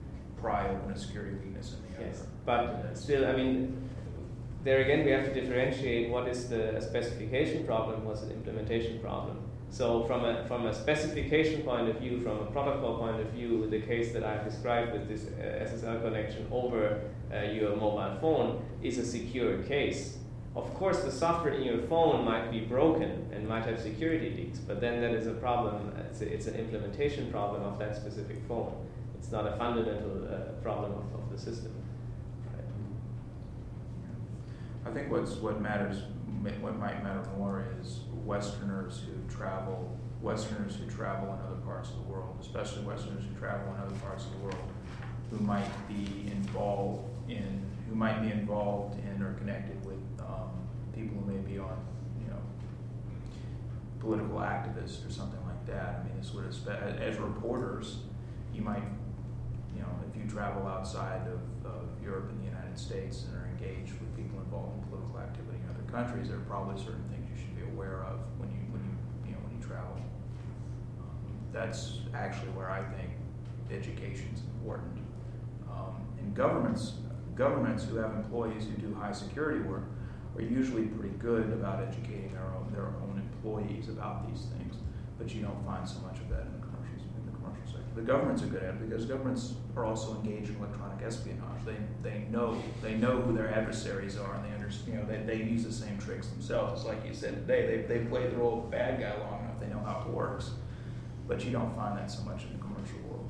pry open a security weakness in the other. Yes, but still, I mean, there again we have to differentiate what is the specification problem, what's an implementation problem. So from a from a specification point of view, from a protocol point of view, the case that I've described with this uh, S S L connection over uh, your mobile phone is a secure case. Of course, the software in your phone might be broken and might have security leaks, but then that is a problem. It's, a, it's an implementation problem of that specific phone. It's not a fundamental uh, problem of, of the system. Right. I think what's what matters, what might matter more is Westerners who travel, Westerners who travel in other parts of the world, especially Westerners who travel in other parts of the world, who might be involved in, who might be involved in or connected with um, people who may be on, you know, political activists or something like that. I mean, this would have, as reporters, you might, you know, if you travel outside of, of Europe and the United States and are engaged with people involved in political activity in other countries, there are probably certain things you should be aware of when you when you you know when you travel. that's actually where I think education is important. Um, and governments, governments who have employees who do high security work are usually pretty good about educating their own their own employees about these things, but you don't find so much of that in the commercial in the commercial sector. The governments are good at it because governments are also engaged in electronic espionage. They they know they know who their adversaries are, and they understand. You know, they, they use the same tricks themselves. It's like you said today. They they played the role of the bad guy long enough. They know how it works, but you don't find that so much in the commercial world.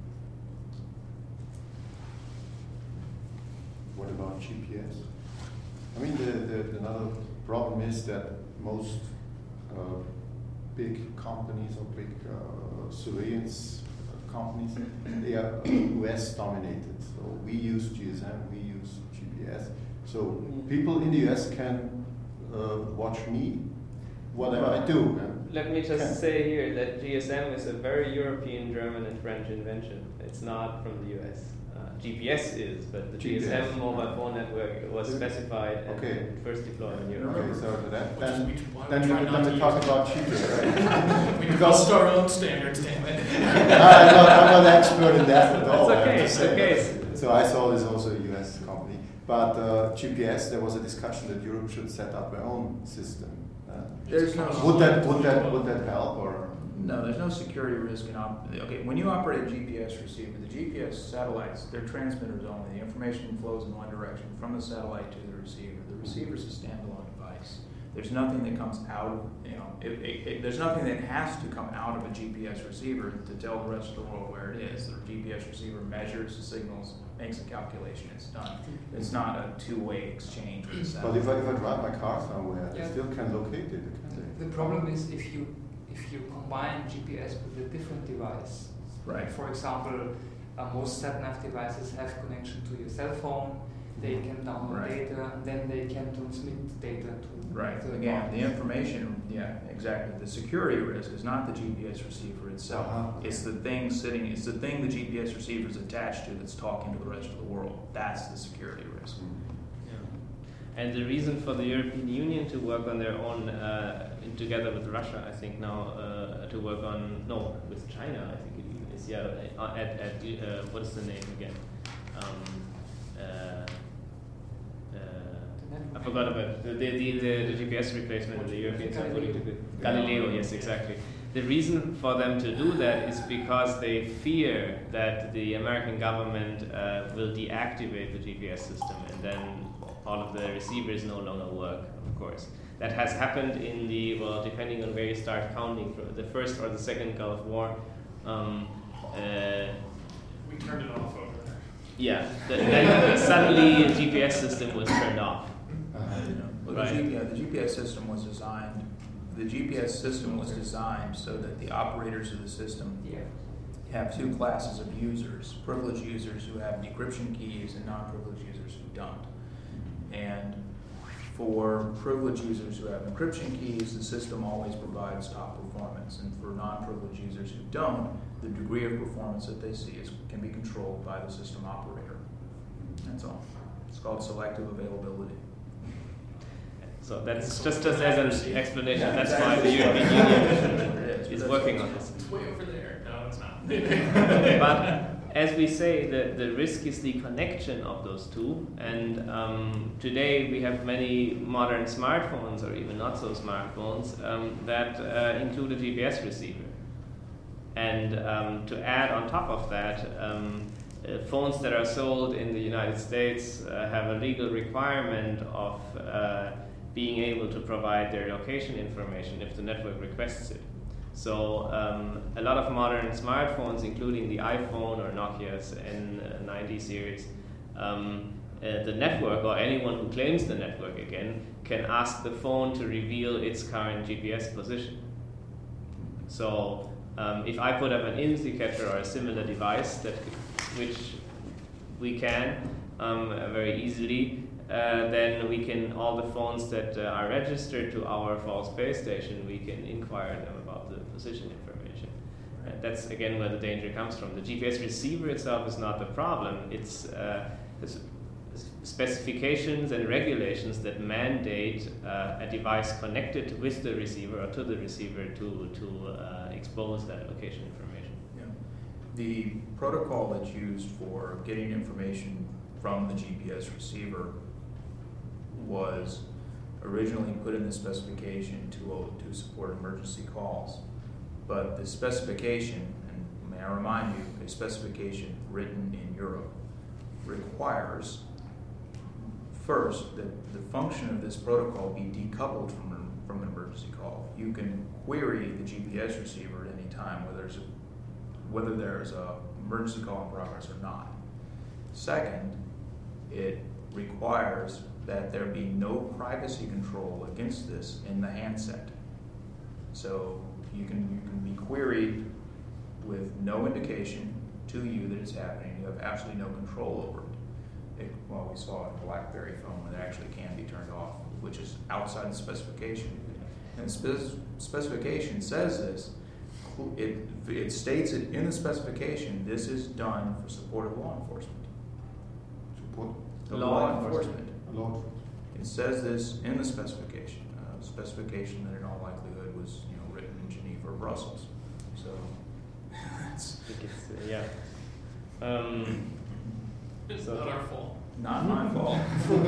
What about G P S? I mean, the, the, another problem is that most uh, big companies or big uh, surveillance companies, they are U S dominated. So we use G S M, we use G P S. So people in the U S can uh, watch me, whatever I do. Let me just can. say here that G S M is a very European, German, and French invention. It's not from the U S. G P S is, but the G P S. G S M mobile phone network was specified and Okay. first deployed in Europe. Okay, so that, Which is then, we- why we then, try we, not then to we use talk it. about G P S, right? We Because- developed our own standards, damn it. I'm, not, I'm not an expert in that at all. It's I have okay, to it's say. okay. So I saw this also a U S company. But uh, G P S, there was a discussion that Europe should set up their own system. Uh, There's no would that would that would that help or? No, there's no security risk in op- okay. When you operate a G P S receiver, the G P S satellites, they're transmitters only. The information flows in one direction from the satellite to the receiver. The receiver is a standalone device. There's nothing that comes out of you know. It, it, it, there's nothing that has to come out of a G P S receiver to tell the rest of the world where it is. The G P S receiver measures the signals, makes a calculation. It's done. It's not a two-way exchange with the But satellite. if I, if I drive my car somewhere, Yeah. I still can locate it. The problem is if you if you combine G P S with a different device. Right. For example, uh, most sat-nav devices have connection to your cell phone. They can download Right. data and then they can transmit data to Right. the Again, the information, yeah, exactly. The security risk is not the G P S receiver itself. Uh-huh. It's the thing sitting, it's the thing the G P S receiver is attached to that's talking to the rest of the world. That's the security risk. Yeah. And the reason for the European Union to work on their own, uh, in- together with Russia, I think now, uh, to work on, no, with China, I think it even is, yeah, uh, at, at uh, what is the name again? Um, uh, uh, I forgot about it. The, the, the, the G P S replacement in the Europeans are putting to good. Galileo, yes, exactly. The reason for them to do that is because they fear that the American government uh, will deactivate the G P S system and then all of the receivers no longer work, of course. That has happened in the, well, depending on where you start counting, for the first or the second Gulf War. Um, uh, We turned it off over there. yeah, the, then suddenly the G P S system was turned off. You know, well, Right. the, G, yeah, the G P S system was designed. The G P S system was designed so that the operators of the system yeah. have two classes of users: privileged users who have decryption keys and non-privileged users who don't. And for privileged users who have encryption keys, the system always provides top performance. And for non-privileged users who don't, the degree of performance that they see is, can be controlled by the system operator. That's all. It's called selective availability. So that's So just, just as an accuracy. explanation. Yeah, That's exactly. why the European That's Union what it is. is That's working what on it's- this. It's way over there. No, it's not. But as we say, the, the risk is the connection of those two. And um, today we have many modern smartphones, or even not so smartphones, um, that uh, include a G P S receiver. And um, to add on top of that, um, uh, phones that are sold in the United States uh, have a legal requirement of uh, being able to provide their location information if the network requests it. So um, a lot of modern smartphones, including the iPhone or Nokia's N ninety series, um, uh, the network or anyone who claims the network again can ask the phone to reveal its current G P S position. So um, if I put up an indicator or a similar device that which we can um, very easily, uh, then we can, all the phones that uh, are registered to our false base station, we can inquire them about the position information. Uh, that's again where the danger comes from. The G P S receiver itself is not the problem. It's, uh, it's specifications and regulations that mandate uh, a device connected with the receiver or to the receiver to, to uh, expose that location information. Yeah. The protocol that's used for getting information from the G P S receiver was originally put in the specification to, to support emergency calls. But the specification, and may I remind you, a specification written in Europe requires first that the function of this protocol be decoupled from an, from an emergency call. You can query the G P S receiver at any time whether there's a, whether there's a emergency call in progress or not. Second, it requires that there be no privacy control against this in the handset. So you can, you can be queried with no indication to you that it's happening. You have absolutely no control over it. It well, we saw in a BlackBerry phone that actually can be turned off, which is outside the specification. And the spec- specification says this. It, it states it in the specification, this is done for support of law enforcement. Support? Of Law law enforcement. enforcement. Law enforcement. It says this in the specification, uh, specification that in all likelihood was, you know, written in Geneva or Brussels. So, it's I think it's, uh, yeah. Um, It's So- not our fault. not my fault.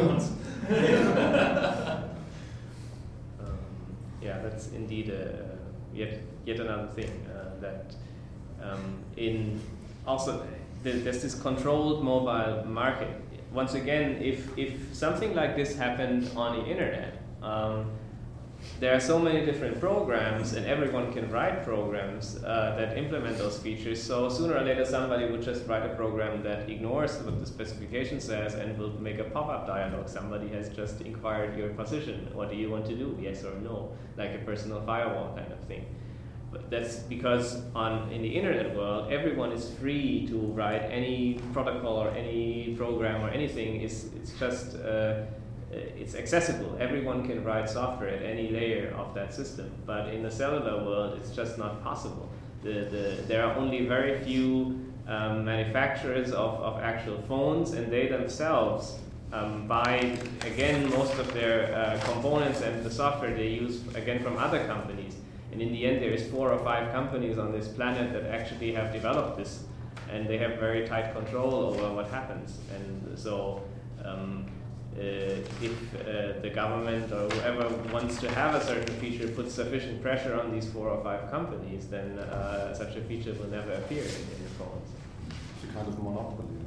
Um, yeah, that's indeed a, yet yet another thing uh, that um, in also th- there's this controlled mobile market. Once again, if if something like this happened on the internet, um, there are so many different programs, and everyone can write programs uh, that implement those features. So sooner or later, somebody would just write a program that ignores what the specification says and will make a pop-up dialog. Somebody has just inquired your position. What do you want to do? Yes or no? Like a personal firewall kind of thing. But that's because on in the internet world, everyone is free to write any protocol or any program or anything. It's it's just uh, it's accessible. Everyone can write software at any layer of that system. But in the cellular world, it's just not possible. The, the, there are only very few um, manufacturers of, of actual phones, and they themselves um, buy, again, most of their uh, components and the software they use, again, from other companies. And in the end, there is four or five companies on this planet that actually have developed this, and they have very tight control over what happens. And so, um, Uh, if uh, the government or whoever wants to have a certain feature puts sufficient pressure on these four or five companies, then uh, such a feature will never appear in, in the phones. It's a kind of monopoly.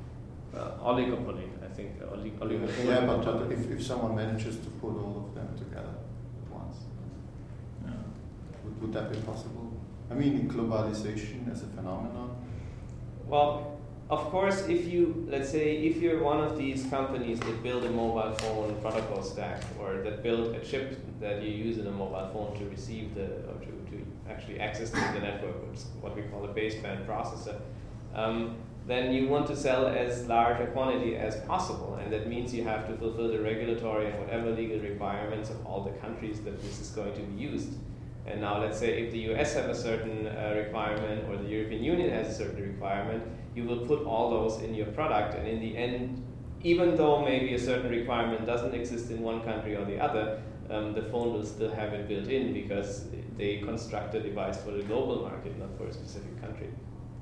Uh, oligopoly, I think. Oli- oligopoly. Yeah, but, but if, if someone manages to put all of them together at once, Yeah. would, would that be possible? I mean, globalization as a phenomenon. Well, of course, if you, let's say, if you're one of these companies that build a mobile phone protocol stack, or that build a chip that you use in a mobile phone to receive the, or to, to actually access the network, which is what we call a baseband processor, um, then you want to sell as large a quantity as possible, and that means you have to fulfill the regulatory and whatever legal requirements of all the countries that this is going to be used. And now let's say if the U S have a certain uh, requirement, or the European Union has a certain requirement, you will put all those in your product, and in the end, even though maybe a certain requirement doesn't exist in one country or the other, um, the phone will still have it built in because they construct a device for the global market, not for a specific country.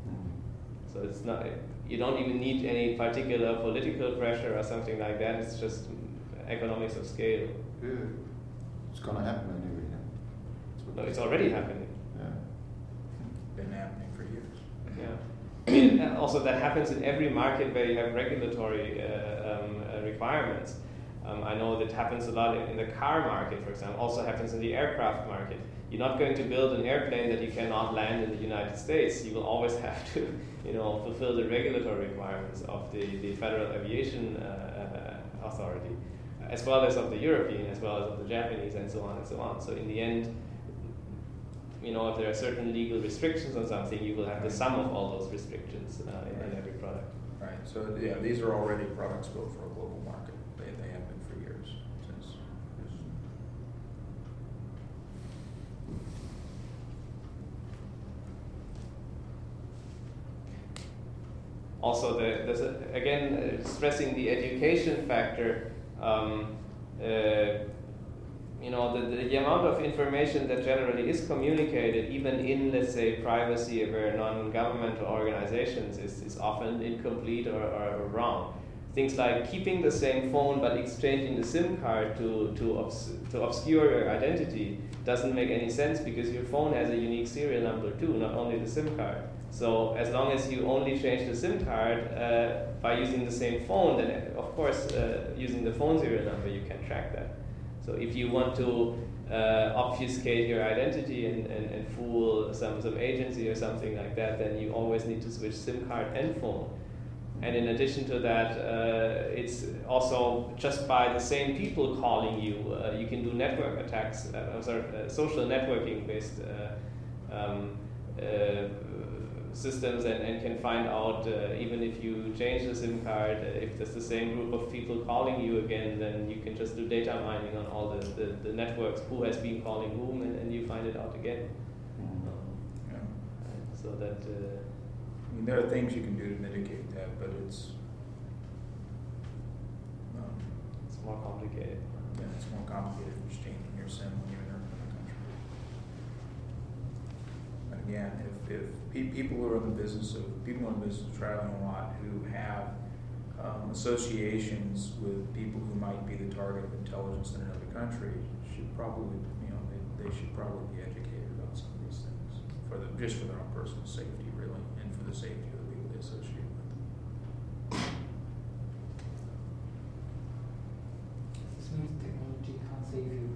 So it's not, you don't even need any particular political pressure or something like that, it's just economics of scale. Yeah. It's gonna happen anyway. Yeah. That's what No, it's already happening. Yeah. Been happening for years. Yeah. I mean, uh, also that happens in every market where you have regulatory uh, um, uh, requirements. Um, I know that happens a lot in, in the car market, for example. Also happens in the aircraft market. You're not going to build an airplane that you cannot land in the United States. You will always have to, you know, fulfill the regulatory requirements of the, the Federal Aviation uh, uh, Authority, as well as of the European, as well as of the Japanese, and so on and so on. So in the end, you know, if there are certain legal restrictions on something, you will have the sum of all those restrictions uh, in, in every product. Right. So yeah, these are already products built for a global market. They, they have been for years since. also, the, there's a, again, uh, stressing the education factor. Um, uh, you know, the, the amount of information that generally is communicated, even in, let's say, privacy or non-governmental organizations, is, is often incomplete or, or, or wrong. Things like keeping the same phone but exchanging the SIM card to, to, obs to obscure your identity doesn't make any sense, because your phone has a unique serial number too, not only the SIM card. So as long as you only change the SIM card uh, by using the same phone, then of course uh, using the phone serial number you can track that. So if you want to uh, obfuscate your identity and, and, and fool some, some agency or something like that, then you always need to switch SIM card and phone. And in addition to that, uh, it's also just by the same people calling you, uh, you can do network attacks, uh, sorry, uh, social networking based uh, um, uh, systems, and, and can find out uh, even if you change the SIM card, uh, if there's the same group of people calling you again, then you can just do data mining on all the, the, the networks, who has been calling whom, and, and you find it out again. Um, Yeah. so that uh, I mean, there are things you can do to mitigate that, but it's, um, it's more complicated. yeah, it's more complicated than just changing your SIM when you're in another country. But again, if, if pe people who are in the business of, people in the business of traveling a lot, who have um, associations with people who might be the target of intelligence in another country, should probably, you know, they, they should probably be educated about some of these things, for the, just for their own personal safety, really, and for the safety of the people they associate with. This means technology can't save you.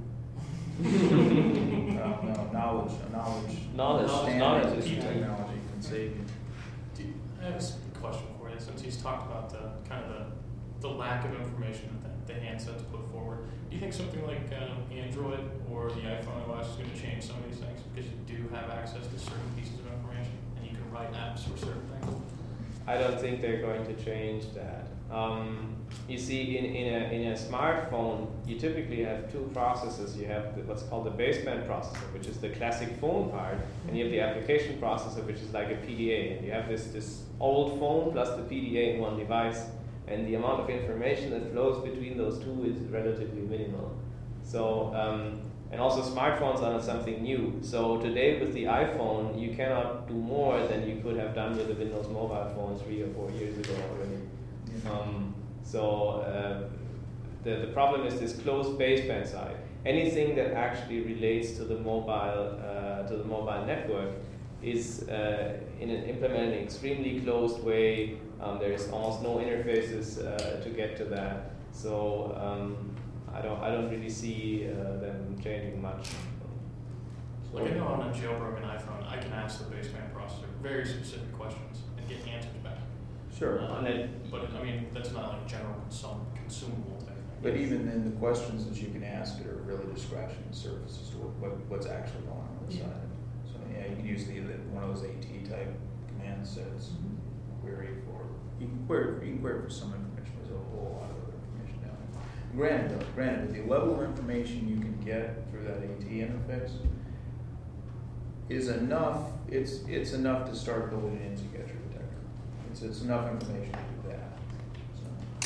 Uh, no, knowledge, knowledge, Knowledge, understanding knowledge of is key. technology can save you. Do you, I have a s- question for you, since he's talked about the kind of the, the lack of information that the, the handsets put forward. Do you think something like um, Android or the iPhone O S is going to change some of these things, because you do have access to certain pieces of information and you can write apps for certain things? I don't think they're going to change that. Um, you see, in, in, a, in a smartphone, you typically have two processors. You have the, what's called the baseband processor, which is the classic phone part, and you have the application processor, which is like a P D A. And you have this, this old phone plus the P D A in one device, and the amount of information that flows between those two is relatively minimal. So, um, and also smartphones are not something new. So today with the iPhone, you cannot do more than you could have done with the Windows mobile phone three or four years ago already. Um, so uh, the, the problem is this closed baseband side. Anything that actually relates to the mobile uh, to the mobile network is uh, in an implemented in an extremely closed way. Um, there's almost no interfaces uh, to get to that. So um, I don't I don't really see uh, them changing much. Like I know on a jailbroken iPhone, I can ask the baseband processor very specific questions and get answers back. Sure. Uh, And then- but I mean, that's not like general consum consumable type thing. But even then, the questions that you can ask it are really just scratching the surface as to what, what what's actually going on Yeah. inside. So yeah, you can use the, the one of those AT type command sets, query for you can query you can query for some information. There's a whole lot of other information down there. Granted, though, granted, the level of information you can get through that AT interface is enough. It's it's enough to start building an anti-catcher detector. It's it's enough information to do that. So.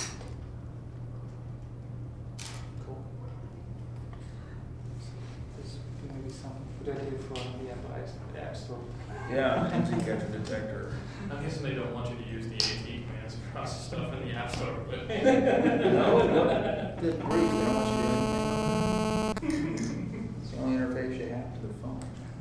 Cool. This would maybe some good idea for the Apple App- App Store. Yeah, anti-catcher detector. I'm guessing they don't want you to use the AT commands to process stuff in the App Store, but No, no, good grief, they don't want you to do anything. It's the only interface you have to the phone.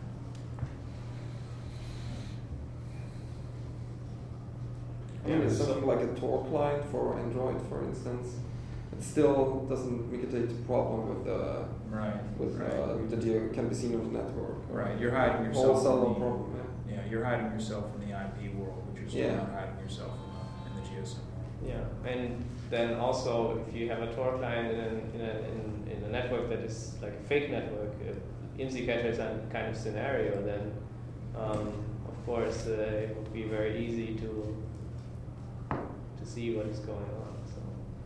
Yeah, it's sort of like a Tor client for Android, for instance. It still doesn't mitigate the problem with the Right. with right. uh, that you can be seen on the network. Right, you're hiding yourself Also, no from the, problem. Yeah. yeah, you're hiding yourself from the I P world, but you're still Yeah. not hiding yourself in the, in the G S M world. Yeah, and then also if you have a Tor client in a, in a, in, in a network that is like a fake network, uh, I M S I catcher kind of scenario, then um, of course uh, it would be very easy to to see what is going on. So.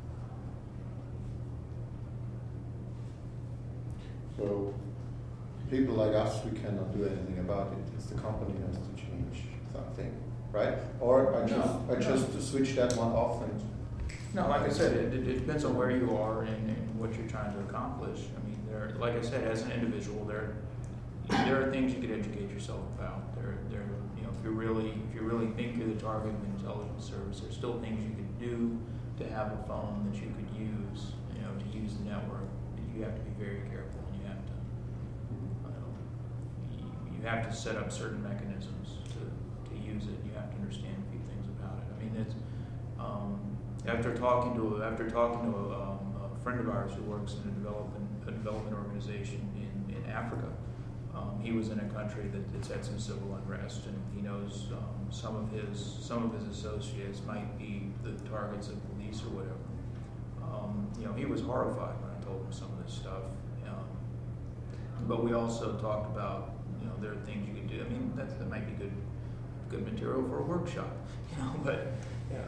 So people like us, we cannot do anything about it. It's the company has to change something. right? Or I just No, I just no. switch that one off and No, like I said, it, it it depends on where you are and, and what you're trying to accomplish. I mean, there, like I said, as an individual, there, there are things you could educate yourself about. There, there, you know, if you really, if you really think you're the target of an intelligence service, there's still things you could do to have a phone that you could use, you know, to use the network. You have to be very careful, and you have to, I don't know, you, you have to set up certain mechanisms to, to use it. You have to understand a few things about it. I mean, it's, um, after talking to after talking to a, um, a friend of ours who works in a development a development organization in, in Africa, um, he was in a country that, that's had some civil unrest, and he knows um, some of his some of his associates might be the targets of police or whatever. Um, you know, he was horrified when I told him some of this stuff. Um, but we also talked about, you know, there are things you can do. I mean, that that might be good good material for a workshop, you know, but yeah.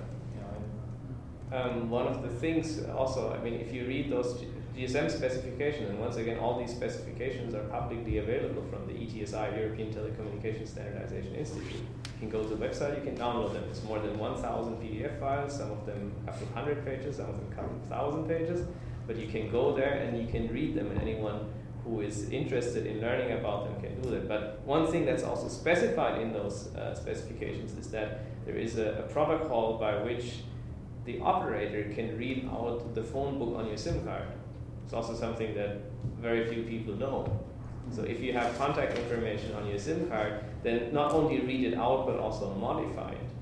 Um, one of the things also, I mean, if you read those G S M specifications, and once again, all these specifications are publicly available from the E T S I, European Telecommunications Standardization Institute. You can go to the website, you can download them. It's more than one thousand P D F files, some of them a couple of hundred pages, some of them a couple of thousand pages, but you can go there and you can read them, and anyone who is interested in learning about them can do that. But one thing that's also specified in those uh, specifications is that there is a, a protocol by which the operator can read out the phone book on your SIM card. It's also something that very few people know. So if you have contact information on your SIM card, then not only read it out, but also modify it.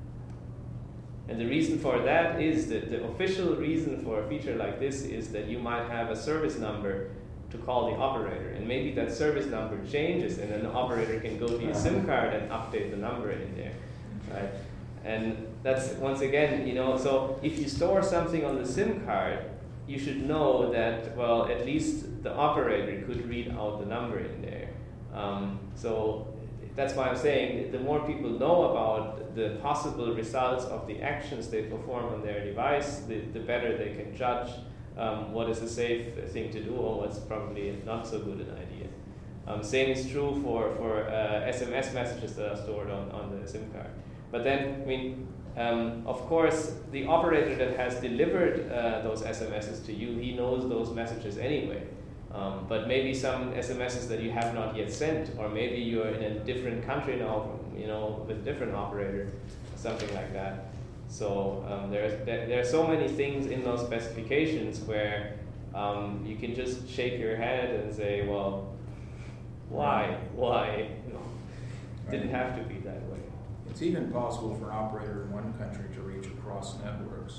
And the reason for that is that the official reason for a feature like this is that you might have a service number to call the operator, and maybe that service number changes, and then the operator can go to your SIM card and update the number in there, right? And that's, once again, you know, so if you store something on the SIM card, you should know that, well, at least the operator could read out the number in there. Um, so that's why I'm saying the more people know about the possible results of the actions they perform on their device, the, the better they can judge um, what is a safe thing to do or what's probably not so good an idea. Um, same is true for, for uh, S M S messages that are stored on, on the SIM card. But then, I mean, um, of course, the operator that has delivered uh, those S M Ses to you, he knows those messages anyway. Um, but maybe some S M Ses that you have not yet sent, or maybe you're in a different country now, you know, with a different operator, or something like that. So um, there's, there, there are so many things in those specifications where um, you can just shake your head and say, well, why, why? You know, didn't have to be that way. It's even possible for an operator in one country to reach across networks,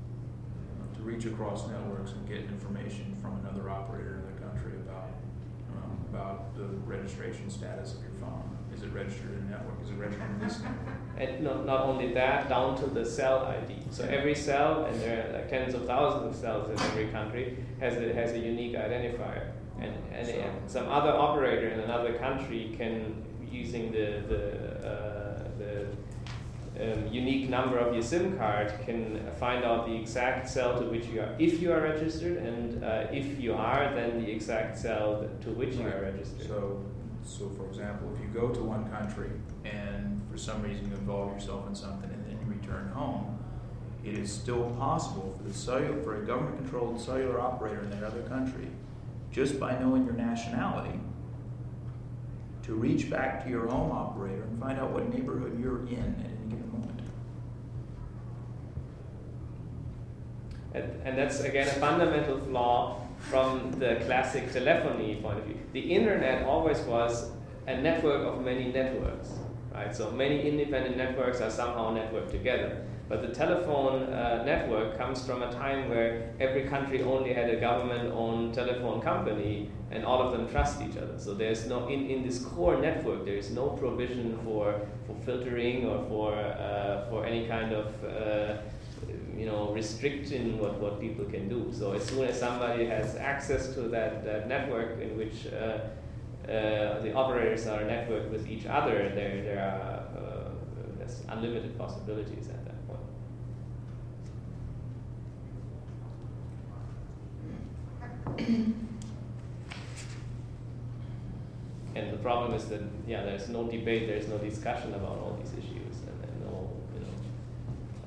to reach across networks and get information from another operator in the country about um, about the registration status of your phone. Is it registered in a network? Is it registered in this network? And not, not only that, down to the cell I D. So every cell, and there are like tens of thousands of cells in every country, has a, has a unique identifier. And, and So- uh, some other operator in another country can, using the, the uh, the um, unique number of your SIM card, can find out the exact cell to which you are, if you are registered, and uh, if you are, then the exact cell to which you are registered. So, so for example, if you go to one country and for some reason you involve yourself in something and then you return home, it is still possible for the cellular, for a government-controlled cellular operator in that other country, just by knowing your nationality, to reach back to your home operator and find out what neighborhood you're in at any given moment. And, and that's, again, a fundamental flaw from the classic telephony point of view. The internet always was a network of many networks, right? So many independent networks are somehow networked together. But the telephone uh, network comes from a time where every country only had a government-owned telephone company, and all of them trust each other. So there's no, in, in this core network, there is no provision for, for filtering or for, uh, for any kind of uh, you know, restricting what, what people can do. So as soon as somebody has access to that, that network in which uh, uh, the operators are networked with each other, there, there are uh, there's unlimited possibilities at that point. And the problem is that, yeah, there's no debate, there's no discussion about all these issues, and, and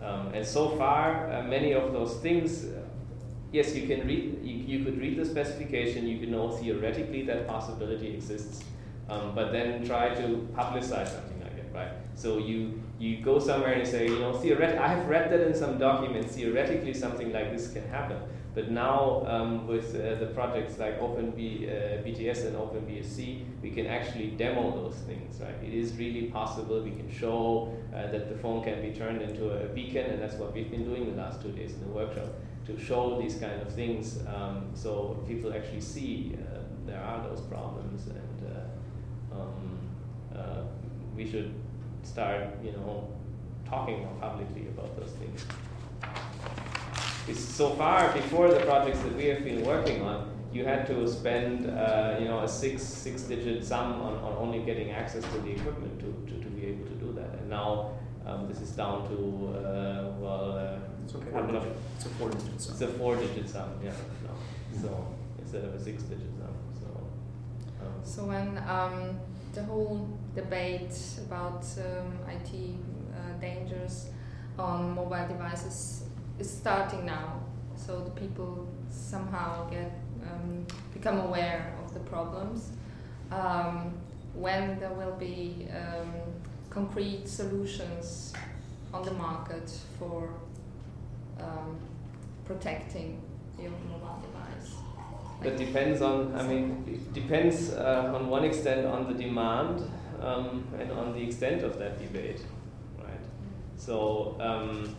Um, and so far, uh, many of those things, uh, yes, you can read, you, you could read the specification, you can know theoretically that possibility exists, um, but then try to publicize something like it, right? So you you go somewhere and you say, you know, theoretically, I have read that in some documents, theoretically something like this can happen. But now um, with uh, the projects like OpenB, uh, B T S and OpenBSC, we can actually demo those things, right? It is really possible. We can show uh, that the phone can be turned into a beacon, and that's what we've been doing the last two days in the workshop, to show these kind of things, um, so people actually see uh, there are those problems, and uh, um, uh, we should start, you know, talking more publicly about those things. So far, before the projects that we have been working on, you had to spend, uh, you know, a six six-digit sum on, on only getting access to the equipment to, to, to be able to do that. And now um, this is down to uh, well, uh, It's okay. I'm not- It's a four-digit sum. it's a four-digit sum, yeah. No. So instead of a six-digit sum. So. Um, So when um, the whole debate about um, I T uh, dangers on mobile devices is starting now, so the people somehow get um, become aware of the problems. Um, when there will be um, concrete solutions on the market for um, protecting your mobile device. That depends on, I mean, it depends uh, on one extent on the demand um, and on the extent of that debate, right? So, um,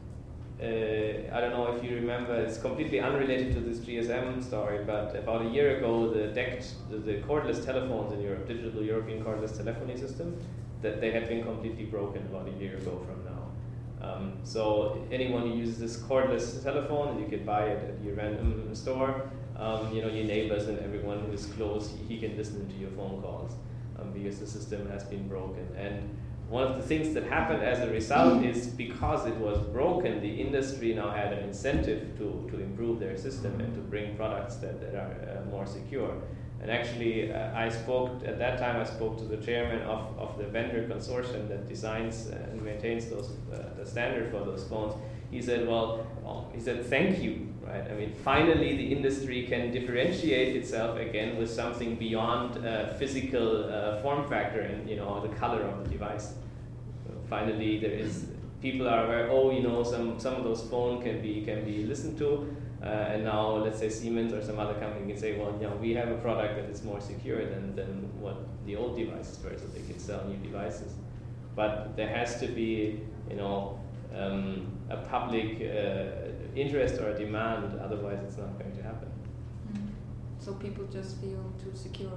uh, I don't know if you remember, it's completely unrelated to this G S M story, but about a year ago, the D E C T, the, the cordless telephones in Europe, Digital European Cordless Telephony System, that they had been completely broken about a year ago from now. Um, so anyone who uses this cordless telephone, you can buy it at your random store, um, you know, your neighbors and everyone who is close, he can listen to your phone calls um, because the system has been broken. And one of the things that happened as a result is because it was broken, the industry now had an incentive to, to improve their system and to bring products that, that are uh, more secure. And actually, uh, I spoke, at that time I spoke to the chairman of, of the vendor consortium that designs and maintains those, uh, the standard for those phones. He said, well, well, he said, thank you, right? I mean, finally the industry can differentiate itself again with something beyond uh, physical uh, form factor and, you know, the color of the device. So finally, there is, people are aware, oh, you know, some, some of those phones can be, can be listened to. Uh, and now, let's say Siemens or some other company can say, well, you know, we have a product that is more secure than, than what the old devices were, so they can sell new devices. But there has to be, you know, um, a public uh, interest or a demand, otherwise it's not going to happen. Mm. So people just feel too secure.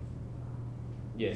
Yes.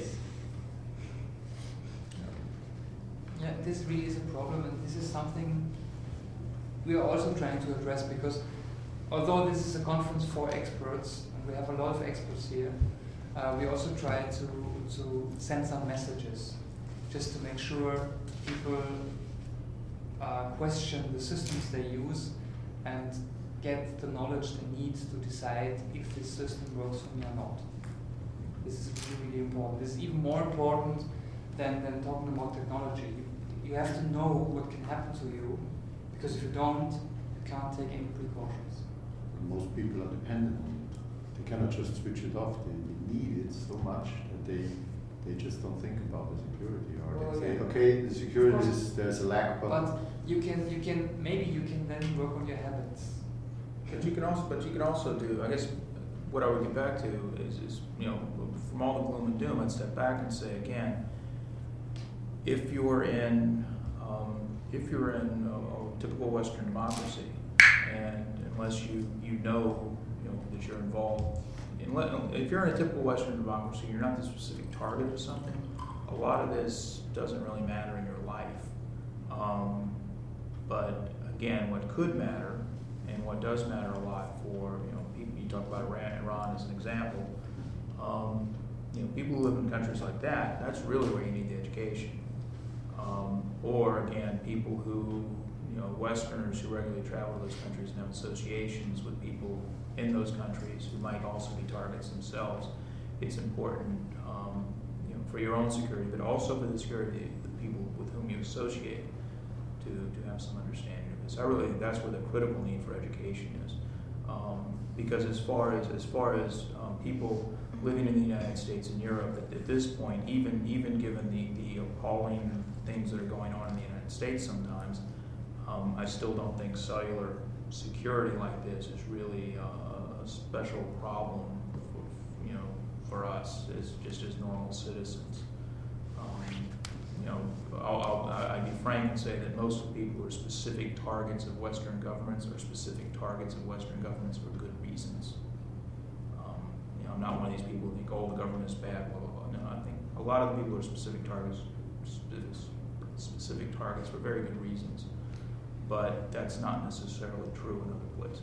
Yeah, this really is a problem, and this is something we are also trying to address, because although this is a conference for experts, and we have a lot of experts here, uh, we also try to, to send some messages, just to make sure people uh, question the systems they use and get the knowledge they need to decide if this system works for me or not. This is really, really important. This is even more important than, than talking about technology. You, you have to know what can happen to you, because if you don't, you can't take any precautions. Most people are dependent on it. They cannot just switch it off. They need it so much that they they just don't think about the security, or Well, they say, yeah. okay, the security Of course. is, there's a lack, but, But you can, you can, maybe you can then work on your habits. But you can also, but you can also do, I guess, what I would get back to is, is, you know, from all the gloom and doom, I'd step back and say again, if you're in, um, if you're in a, a typical Western democracy, and unless you, you know, you know, that you're involved, if you're in a typical Western democracy, you're not the specific target of something, a lot of this doesn't really matter in your life. Um, but again, what could matter, and what does matter a lot for, you know, people, you talk about Iran, Iran as an example, um, you know, people who live in countries like that, that's really where you need the education. Um, or again, people who, you know, Westerners who regularly travel to those countries and have associations with people in those countries who might also be targets themselves. It's important, um, you know, for your own security, but also for the security of the people with whom you associate, to, to have some understanding of this. I really think that's where the critical need for education is. Um, because as far as, as, far as um, people living in the United States and Europe, at, at this point, even, even given the, the appalling things that are going on in the United States sometimes, um, I still don't think cellular security like this is really uh, a special problem for, you know, for us as just as normal citizens. Um, you know, I'll, I'll, I'd be frank and say that most of the people who are specific targets of Western governments are specific targets of Western governments for good reasons. Um, you know, I'm not one of these people who think, oh, the government is bad, blah, blah, blah. No, I think a lot of the people are specific targets, specific targets for very good reasons. But that's not necessarily true in other places.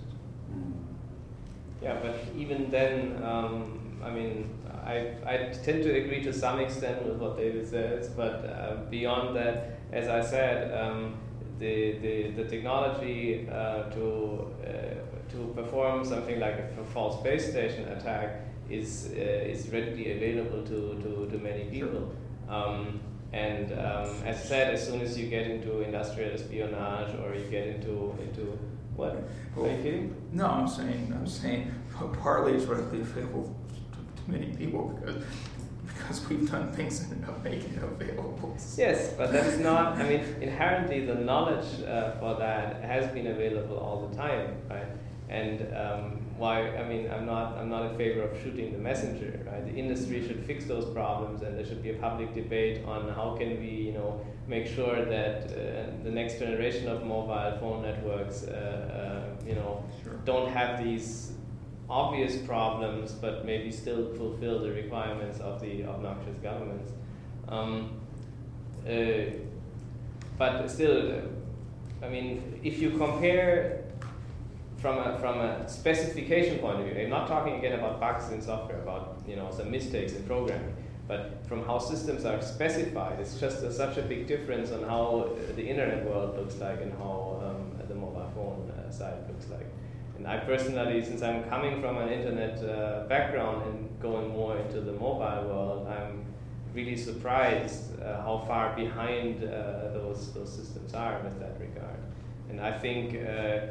Yeah, but even then, um, I mean, I, I tend to agree to some extent with what David says, but uh, beyond that, as I said, um, the, the, the technology uh, to, uh, to perform something like a false base station attack is, uh, is readily available to, to, to many people. Um, And um, as I said, as soon as you get into industrial espionage or you get into into what? Are you kidding? No, I'm saying I'm saying partly it's readily available to, to many people because because we've done things that end up making it available. Yes, but that's not. I mean, inherently the knowledge uh, for that has been available all the time, right? And um, why? I mean, I'm not. I'm not in favor of shooting the messenger. Right? The industry should fix those problems, and there should be a public debate on how can we, you know, make sure that uh, the next generation of mobile phone networks, uh, uh, you know, Sure. don't have these obvious problems, but maybe still fulfill the requirements of the obnoxious governments. Um, uh, but still, uh, I mean, if you compare. From a, from a specification point of view, I'm not talking again about bugs in software, about, you know, some mistakes in programming, but from how systems are specified, it's just a, such a big difference on how the internet world looks like and how um, the mobile phone uh, side looks like. And I personally, since I'm coming from an internet uh, background and going more into the mobile world, I'm really surprised uh, how far behind uh, those, those systems are with that regard. And I think uh,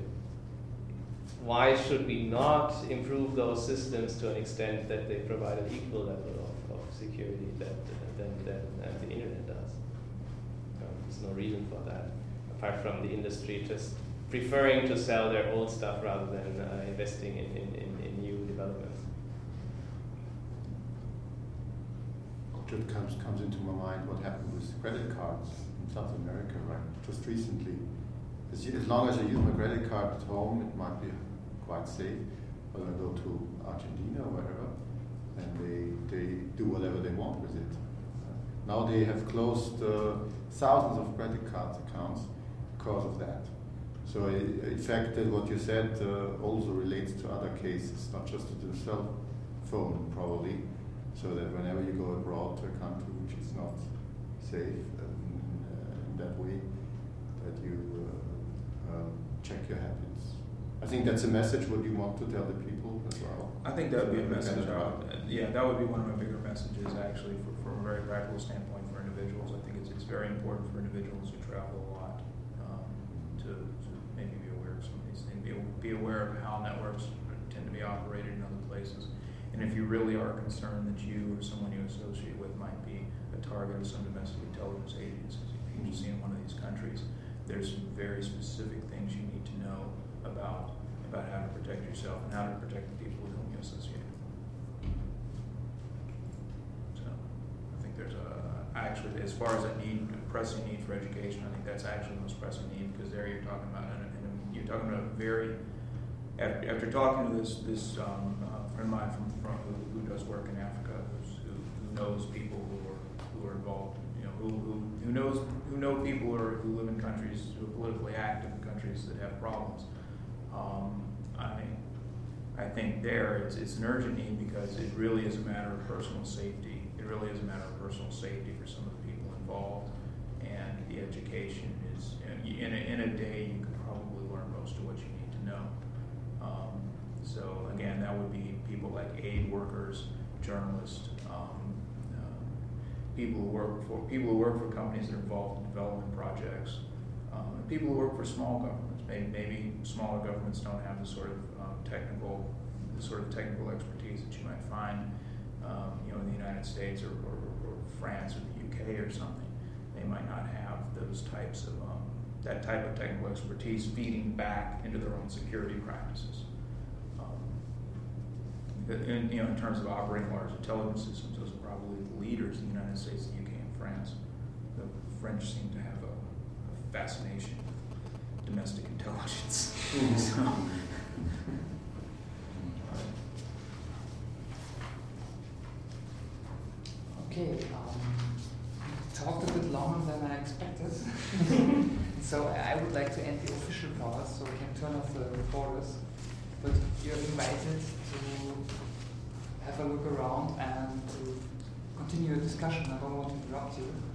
why should we not improve those systems to an extent that they provide an equal level of, of security that, uh, than, than uh, the internet does? Um, there's no reason for that, apart from the industry just preferring to sell their old stuff rather than uh, investing in, in, in, in new developments. Just comes, comes into my mind what happened with credit cards in South America, right? Just recently. As, you, as long as I use my credit card at home, it might be quite safe. But I go to Argentina or wherever, and they, they do whatever they want with it. Uh, now they have closed uh, thousands of credit card accounts because of that. So in in fact, that what you said uh, also relates to other cases, not just to the cell phone probably, so that whenever you go abroad to a country which is not safe uh, in that way, that you uh, uh, check your habits. I think that's a message what you want to tell the people as well. I think that would be a So message. kind of, Uh, yeah, that would be one of my bigger messages actually for, from a very practical standpoint for individuals. I think it's, it's very important for individuals who travel a lot um, to, to maybe be aware of some of these things, be, be aware of how networks tend to be operated in other places. And if you really are concerned that you or someone you associate with might be a target of some domestic intelligence agencies, agency in one of these countries, there's some very specific things you need to know about about how to protect yourself and how to protect the people with whom you associate. So I think there's a, actually, as far as a need, a pressing need for education, I think that's actually the most pressing need, because there you're talking about, and, and you're talking about a very, after, after talking to this this um, uh, friend of mine from, from who, who does work in Africa, who's, who, who knows people who are who are involved, you know, who who, who knows who know people who, are, who live in countries who are politically active in countries that have problems. Um, I, I think there it's, it's an urgent need because it really is a matter of personal safety. It really is a matter of personal safety for some of the people involved, and the education is, in a, in a day you could probably learn most of what you need to know. Um, so again, that would be people like aid workers, journalists, um, uh, people who work for people who work for companies that are involved in development projects. Um, people who work for small governments, maybe, maybe smaller governments don't have the sort of um, technical, the sort of technical expertise that you might find, um, you know, in the United States or, or, or France or the U K or something. They might not have those types of um, that type of technical expertise feeding back into their own security practices. Um, in, you know, in terms of operating large intelligence systems, those are probably the leaders in the United States, the U K, and France. The French seem to have a, a fascination with domestic intelligence. So, Okay, um, talked a bit longer than I expected. So I would like to end the official part so we can turn off the recorders. But you're invited to have a look around and to continue a discussion. I don't want to interrupt you.